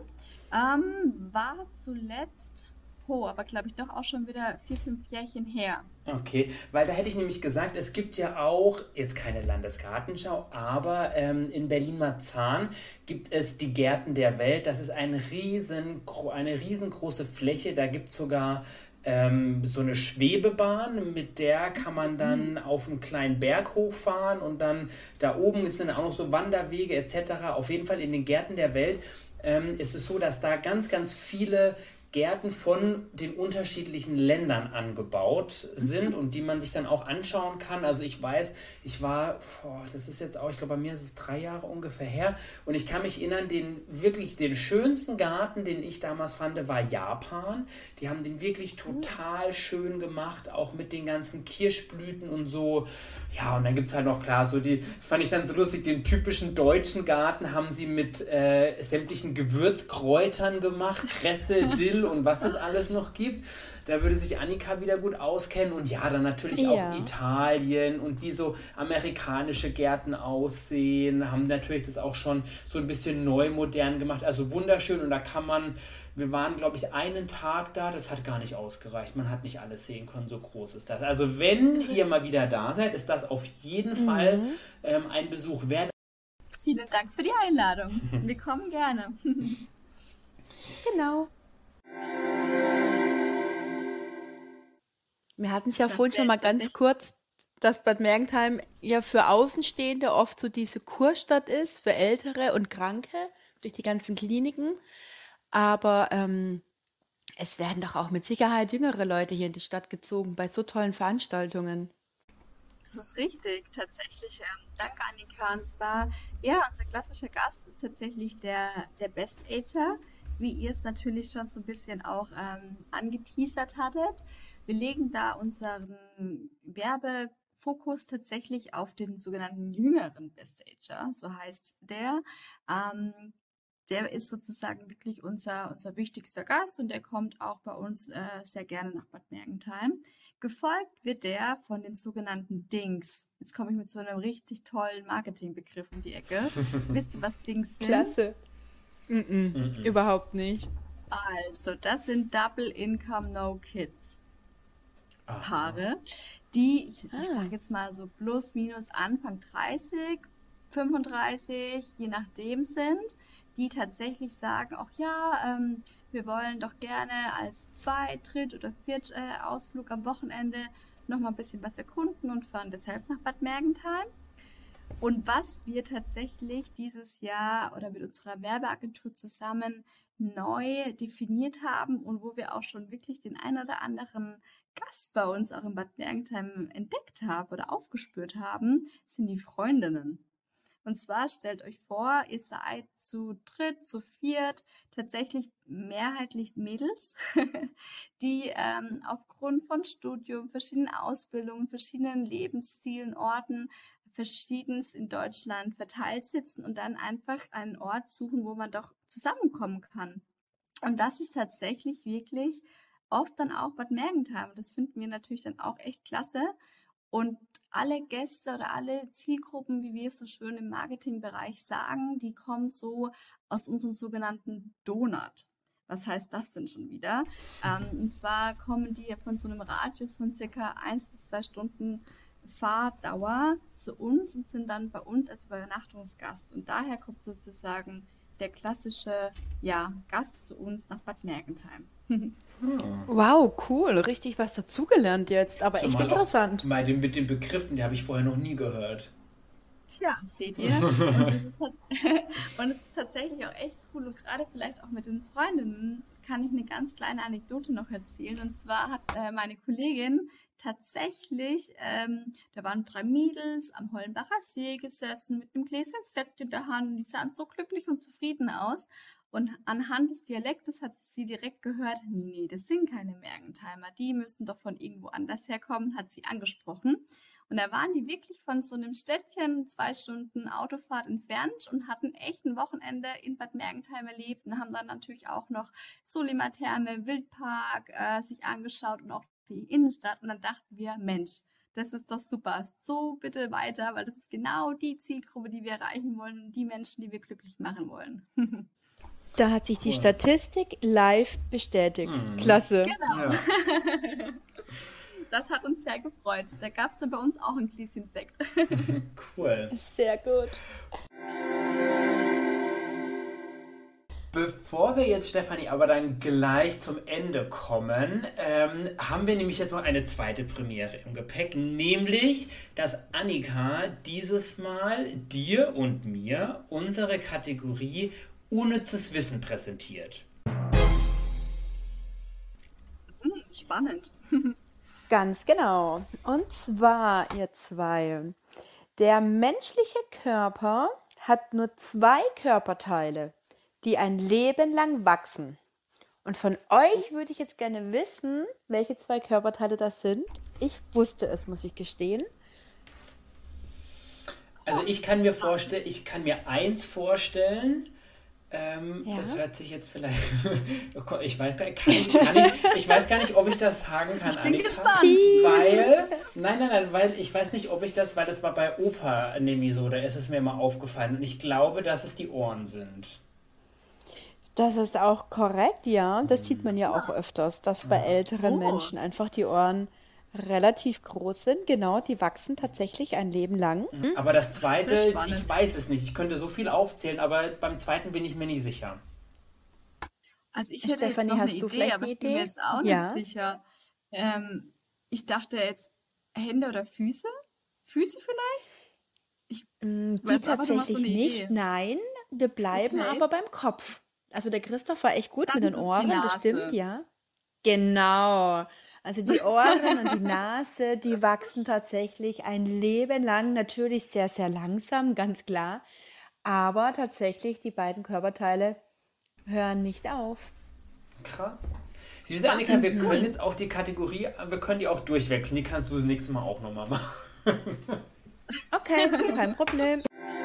Ähm, war zuletzt, oh, aber glaube ich doch auch schon wieder vier, fünf Jährchen her. Okay, weil da hätte ich nämlich gesagt, es gibt ja auch, jetzt keine Landesgartenschau, aber ähm, in Berlin-Marzahn gibt es die Gärten der Welt. Das ist ein riesen, eine riesengroße Fläche. Da gibt es sogar ähm, so eine Schwebebahn, mit der kann man Mhm. dann auf einen kleinen Berg hochfahren und dann da oben ist dann auch noch so Wanderwege et cetera. Auf jeden Fall in den Gärten der Welt ähm, ist es so, dass da ganz, ganz viele Gärten von den unterschiedlichen Ländern angebaut sind Mhm. und die man sich dann auch anschauen kann. Also ich weiß, ich war, boah, das ist jetzt auch, ich glaube, bei mir ist es drei Jahre ungefähr her und ich kann mich erinnern, den wirklich den schönsten Garten, den ich damals fand, war Japan. Die haben den wirklich Oh. total schön gemacht, auch mit den ganzen Kirschblüten und so. Ja, und dann gibt es halt noch klar, so die, das fand ich dann so lustig, den typischen deutschen Garten haben sie mit äh, sämtlichen Gewürzkräutern gemacht, Kresse, Dill und was es alles noch gibt. Da würde sich Annika wieder gut auskennen. Und ja, dann natürlich auch Ja. Italien und wie so amerikanische Gärten aussehen. Haben natürlich das auch schon so ein bisschen neu modern gemacht. Also wunderschön. Und da kann man, wir waren, glaube ich, einen Tag da. Das hat gar nicht ausgereicht. Man hat nicht alles sehen können. So groß ist das. Also wenn ihr mal wieder da seid, ist das auf jeden Fall Mhm. ähm, ein Besuch wert. Vielen Dank für die Einladung. Wir kommen gerne. Genau. Wir hatten es ja vorhin Das wäre schon mal jetzt ganz tatsächlich. kurz, dass Bad Mergentheim ja für Außenstehende oft so diese Kurstadt ist, für Ältere und Kranke, durch die ganzen Kliniken. Aber ähm, es werden doch auch mit Sicherheit jüngere Leute hier in die Stadt gezogen bei so tollen Veranstaltungen. Das ist richtig, tatsächlich. Ähm, danke, Annika. Und zwar, ja, unser klassischer Gast ist tatsächlich der, der Best Ager, wie ihr es natürlich schon so ein bisschen auch ähm, angeteasert hattet. Wir legen da unseren Werbefokus tatsächlich auf den sogenannten jüngeren Best Ager, so heißt der. Ähm, Der ist sozusagen wirklich unser, unser wichtigster Gast und der kommt auch bei uns äh, sehr gerne nach Bad Mergentheim. Gefolgt wird der von den sogenannten Dings. Jetzt komme ich mit so einem richtig tollen Marketingbegriff um die Ecke. Wisst ihr, was Dings sind? Klasse. Mm-mm, Mhm. überhaupt nicht. Also, das sind Double Income No Kids Aha. Paare, die, ich, ich Ah, sage jetzt mal so plus minus Anfang dreißig, fünfunddreißig, je nachdem sind, die tatsächlich sagen, auch ja, ähm, wir wollen doch gerne als Zweit-, Dritt- oder Viert-, äh, Ausflug am Wochenende noch mal ein bisschen was erkunden und fahren deshalb nach Bad Mergentheim. Und was wir tatsächlich dieses Jahr oder mit unserer Werbeagentur zusammen neu definiert haben und wo wir auch schon wirklich den ein oder anderen Gast bei uns auch in Bad Mergentheim entdeckt haben oder aufgespürt haben, sind die Freundinnen. Und zwar stellt euch vor, ihr seid zu dritt, zu viert, tatsächlich mehrheitlich Mädels, die ähm, aufgrund von Studium, verschiedenen Ausbildungen, verschiedenen Lebenszielen, Orten, verschiedenst in Deutschland verteilt sitzen und dann einfach einen Ort suchen, wo man doch zusammenkommen kann. Und das ist tatsächlich wirklich oft dann auch Bad Mergentheim. Das finden wir natürlich dann auch echt klasse. Und alle Gäste oder alle Zielgruppen, wie wir es so schön im Marketingbereich sagen, die kommen so aus unserem sogenannten Donut. Was heißt das denn schon wieder? Ähm, und zwar kommen die von so einem Radius von circa eins bis zwei Stunden Fahrdauer zu uns und sind dann bei uns als Übernachtungsgast. Und daher kommt sozusagen der klassische ja, Gast zu uns nach Bad Mergentheim. Wow, cool. Richtig was dazugelernt jetzt, aber echt Zumal auch interessant. Mal den, mit den Begriffen, die habe ich vorher noch nie gehört. Tja, seht ihr? Und es ist, tat- und es ist tatsächlich auch echt cool und gerade vielleicht auch mit den Freundinnen kann ich eine ganz kleine Anekdote noch erzählen. Und zwar hat äh, meine Kollegin tatsächlich, ähm, da waren drei Mädels am Hollenbacher See gesessen mit einem Gläschen Sekt in der Hand und die sahen so glücklich und zufrieden aus. Und anhand des Dialektes hat sie direkt gehört, nee, nee, das sind keine Mergentheimer, die müssen doch von irgendwo anders herkommen, hat sie angesprochen. Und da waren die wirklich von so einem Städtchen zwei Stunden Autofahrt entfernt und hatten echt ein Wochenende in Bad Mergentheim erlebt und haben dann natürlich auch noch Solimer Therme, Wildpark äh, sich angeschaut und auch die Innenstadt. Und dann dachten wir, Mensch, das ist doch super, so bitte weiter, weil das ist genau die Zielgruppe, die wir erreichen wollen und die Menschen, die wir glücklich machen wollen. Da hat sich die Cool. Statistik live bestätigt. Mhm. Klasse. Genau. Ja. Das hat uns sehr gefreut. Da gab es dann bei uns auch ein Gläschen Sekt. Cool. Sehr gut. Bevor wir jetzt, Stefanie, aber dann gleich zum Ende kommen, ähm, haben wir nämlich jetzt noch eine zweite Premiere im Gepäck, nämlich, dass Annika dieses Mal dir und mir unsere Kategorie Unnützes Wissen präsentiert. Hm, spannend. Ganz genau. Und zwar, ihr zwei, der menschliche Körper hat nur zwei Körperteile, die ein Leben lang wachsen. Und von euch würde ich jetzt gerne wissen, welche zwei Körperteile das sind. Ich wusste es, muss ich gestehen. Also ich kann mir vorstellen, ich kann mir eins vorstellen. Ähm, Ja. Das hört sich jetzt vielleicht. Oh Gott, ich weiß gar nicht, kann ich, kann ich, ich weiß gar nicht, ob ich das sagen kann, Ich bin Annika. gespannt. Weil, nein, nein, nein, weil ich weiß nicht, ob ich das, weil das war bei Opa nämlich so, da ist es mir mal aufgefallen. Und ich glaube, dass es die Ohren sind. Das ist auch korrekt, ja. Das sieht man ja auch öfters, dass bei älteren Oh. Menschen einfach die Ohren relativ groß sind. Genau, die wachsen tatsächlich ein Leben lang. Aber das Sehr zweite, spannend. ich weiß es nicht. Ich könnte so viel aufzählen, aber beim zweiten bin ich mir nicht sicher. Also ich hätte jetzt Stefanie, noch eine hast du Idee, vielleicht aber eine ich bin mir Idee? jetzt auch Ja. nicht sicher. Ähm, ich dachte jetzt Hände oder Füße? Füße vielleicht? Mm, War Die jetzt einfach nur mal so tatsächlich eine nicht, Idee. nein. Wir bleiben Okay. aber beim Kopf. Also der Christoph war echt gut Dann mit den ist es die Ohren, das stimmt, Nase. ja. Genau. Also die Ohren und die Nase, die wachsen tatsächlich ein Leben lang, natürlich sehr, sehr langsam, ganz klar. Aber tatsächlich, die beiden Körperteile hören nicht auf. Krass. Siehst du, Annika, wir können jetzt auch die Kategorie, wir können die auch durchwechseln. Die kannst du das nächste Mal auch nochmal machen. Okay, kein Problem.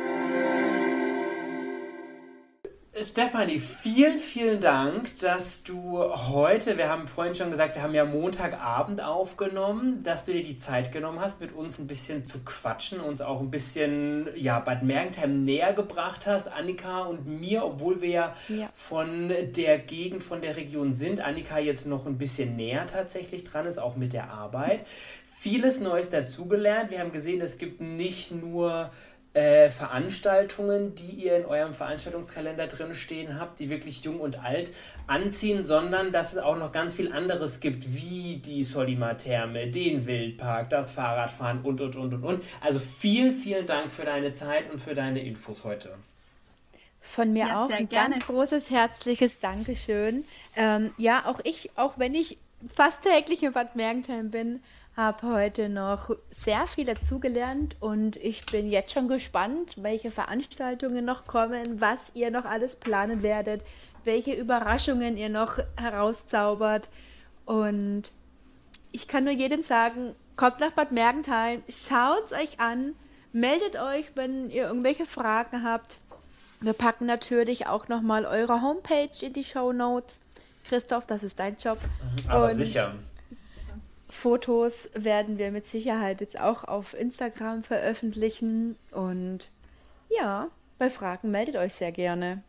Stefanie, vielen, vielen Dank, dass du heute, wir haben vorhin schon gesagt, wir haben ja Montagabend aufgenommen, dass du dir die Zeit genommen hast, mit uns ein bisschen zu quatschen, uns auch ein bisschen, ja, Bad Mergentheim näher gebracht hast, Annika und mir, obwohl wir ja, Ja. von der Gegend, von der Region sind. Annika jetzt noch ein bisschen näher tatsächlich dran ist, auch mit der Arbeit. Vieles Neues dazugelernt. Wir haben gesehen, es gibt nicht nur äh, Veranstaltungen, die ihr in eurem Veranstaltungskalender drin stehen habt, die wirklich jung und alt anziehen, sondern dass es auch noch ganz viel anderes gibt, wie die Solimer Therme, den Wildpark, das Fahrradfahren und, und, und, und, und. Also vielen, vielen Dank für deine Zeit und für deine Infos heute. Von mir Ja, auch sehr ein gerne. ganz großes, herzliches Dankeschön. Ähm, ja, auch ich, auch wenn ich fast täglich in Bad Mergentheim bin, habe heute noch sehr viel dazugelernt und ich bin jetzt schon gespannt, welche Veranstaltungen noch kommen, was ihr noch alles planen werdet, welche Überraschungen ihr noch herauszaubert. Und ich kann nur jedem sagen, kommt nach Bad Mergentheim, schaut es euch an, meldet euch, wenn ihr irgendwelche Fragen habt. Wir packen natürlich auch nochmal eure Homepage in die Shownotes. Christoph, das ist dein Job. Aber Und sicher. Fotos werden wir mit Sicherheit jetzt auch auf Instagram veröffentlichen. Und ja, bei Fragen meldet euch sehr gerne.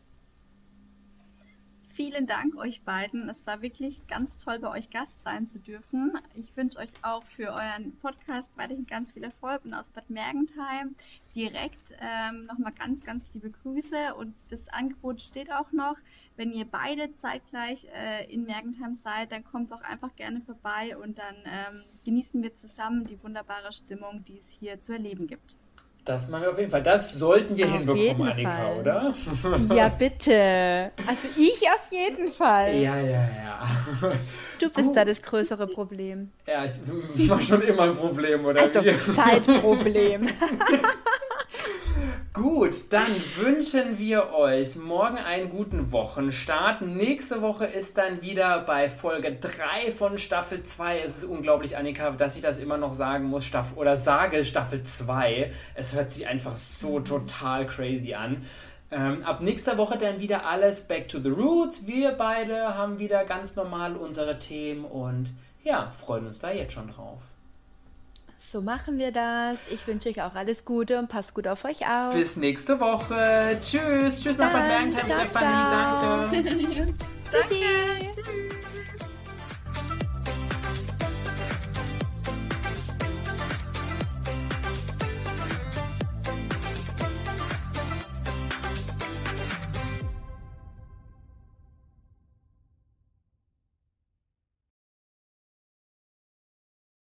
Vielen Dank euch beiden. Es war wirklich ganz toll, bei euch Gast sein zu dürfen. Ich wünsche euch auch für euren Podcast weiterhin ganz viel Erfolg und aus Bad Mergentheim direkt ähm, nochmal ganz, ganz liebe Grüße und das Angebot steht auch noch. Wenn ihr beide zeitgleich äh, in Mergentheim seid, dann kommt doch einfach gerne vorbei und dann ähm, genießen wir zusammen die wunderbare Stimmung, die es hier zu erleben gibt. Das machen wir auf jeden Fall. Das sollten wir Auf hinbekommen, jeden Annika, Fall. oder? Ja, bitte. Also ich auf jeden Fall. Ja, ja, ja. Du bist Gut. da das größere Problem. Ja, ich war schon immer ein Problem, oder? Also wie? Zeitproblem. Gut, dann wünschen wir euch morgen einen guten Wochenstart. Nächste Woche ist dann wieder bei Folge drei von Staffel zwei. Es ist unglaublich, Annika, dass ich das immer noch sagen muss, Staffel, oder sage Staffel zwei. Es hört sich einfach so total crazy an. Ähm, ab nächster Woche dann wieder alles back to the roots. Wir beide haben wieder ganz normal unsere Themen und ja, freuen uns da jetzt schon drauf. So machen wir das. Ich wünsche euch auch alles Gute und passt gut auf euch auf. Bis nächste Woche. Tschüss. Tschüss nach Bad Dann, Mergentheim, ciao, Stefanie. ciao. Danke. Danke, tschüss.